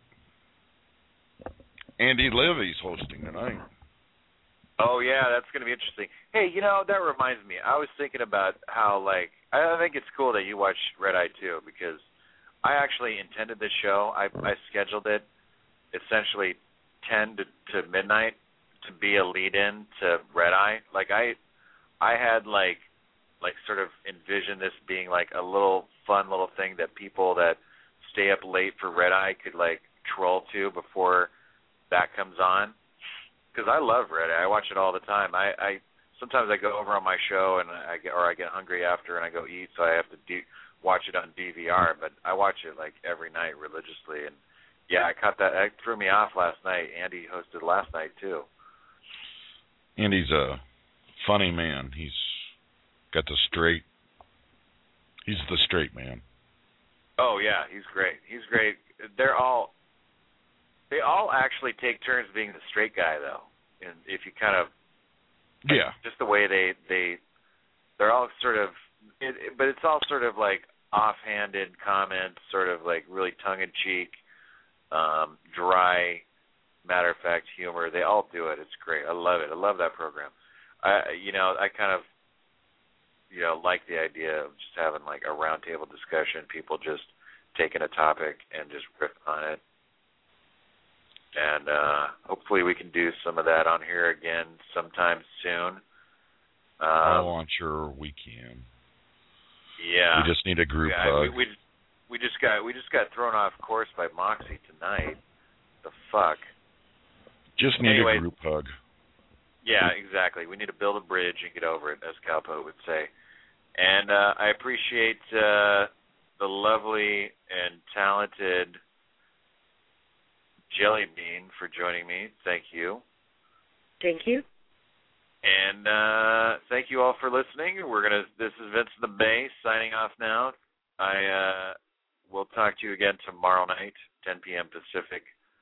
Andy Levy's hosting tonight. Oh, yeah, that's going to be interesting. Hey, that reminds me. I was thinking about how, I think it's cool that you watch Red Eye, too, because I actually intended this show. I scheduled it essentially 10 to midnight to be a lead-in to Red Eye. I had, sort of envisioned this being, a little fun little thing that people that stay up late for Red Eye could, troll to before that comes on. Because I love Red Eye. I watch it all the time. I sometimes I go over on my show and I get hungry after and I go eat, so I have to watch it on DVR. But I watch it every night religiously, and yeah, I caught that. It threw me off last night. Andy hosted last night too. Andy's a funny man. He's got the straight. He's the straight man. Oh yeah, he's great. He's great. They all actually take turns being the straight guy though. And if you kind of just the way they're all sort of but it's all sort of like offhanded comments, sort of like really tongue-in-cheek, dry, matter-of-fact humor. They all do it. It's great. I love it. I love that program. I kind of, like the idea of just having like a roundtable discussion, people just taking a topic and just riffing on it. And hopefully we can do some of that on here again sometime soon. I'm sure we can. Yeah. We just need a group hug. We just got thrown off course by Moxie tonight. The fuck. Just need a group hug. Yeah, exactly. We need to build a bridge and get over it, as Calpo would say. And I appreciate the lovely and talented Jelly Bean for joining me. Thank you. Thank you. And thank you all for listening. This is Vince in the Bay signing off now. I will talk to you again tomorrow night, 10 p.m. Pacific,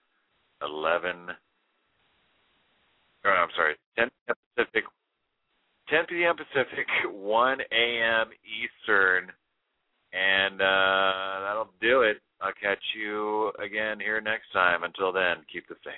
10 p.m. Pacific, 1 a.m. Eastern, and that'll do it. I'll catch you again here next time. Until then, keep the faith.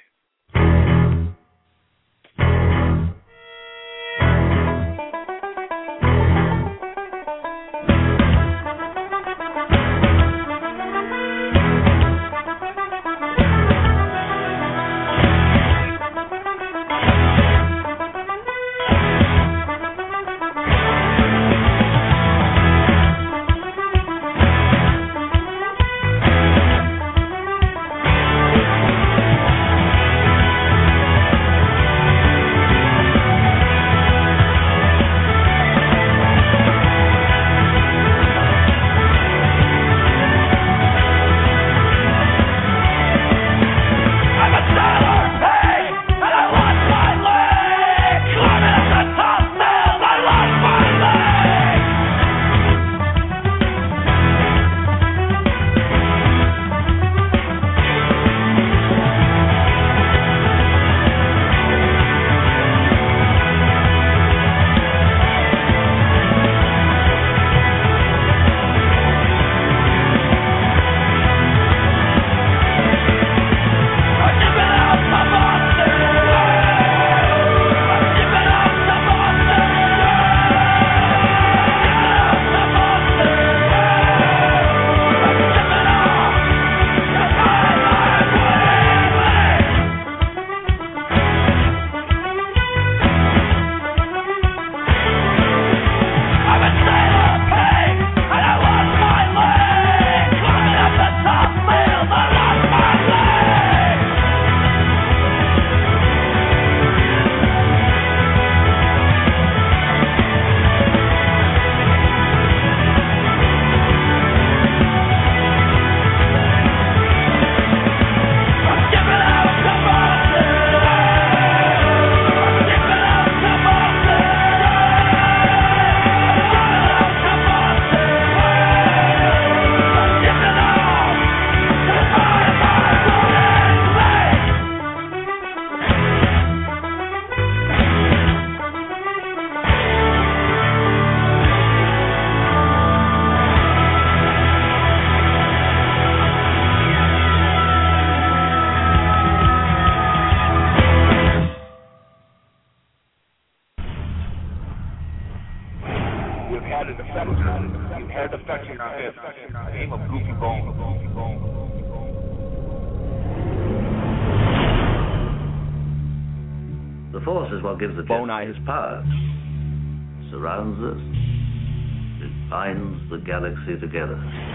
The Force is what gives the Jedi his power. It surrounds us. It binds the galaxy together.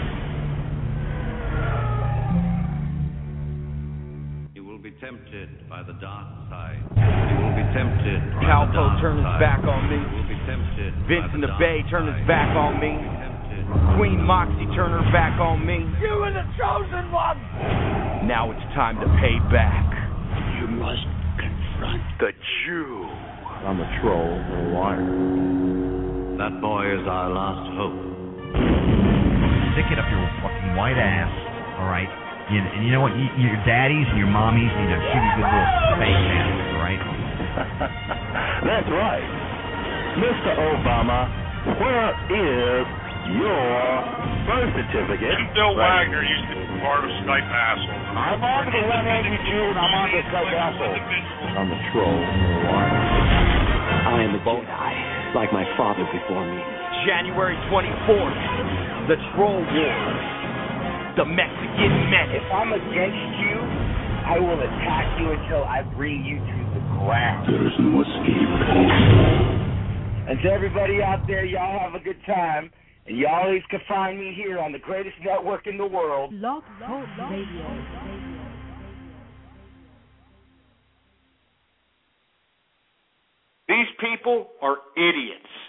You will be tempted by the dark side. You will be tempted by Calpo the turned his dark back side. on me. You will be tempted Vince by in the dark Bay turned his side. back on me. Queen Moxie turned her back on me. You were the chosen one! Now it's time to pay back. You must confront the Jew. I'm a troll, a liar. That boy is our last hope. Stick it up your fucking white ass, all right? And you know what? Your daddies and your mommies need to shoot you good little space chances, all right? That's right. Mr. Obama, Where is your birth certificate? Bill Wagner used to be part of Skype Hassle. I'm on the 182 and I'm on the Skype Hassle. On the troll. I am a Jedi, like my father before me. January 24th, the Troll War. The Mexican Menace. If I'm against you, I will attack you until I bring you to the ground. There's no escape. And to everybody out there, y'all have a good time. And you always can find me here on the greatest network in the world. Blog Talk Radio. These people are idiots.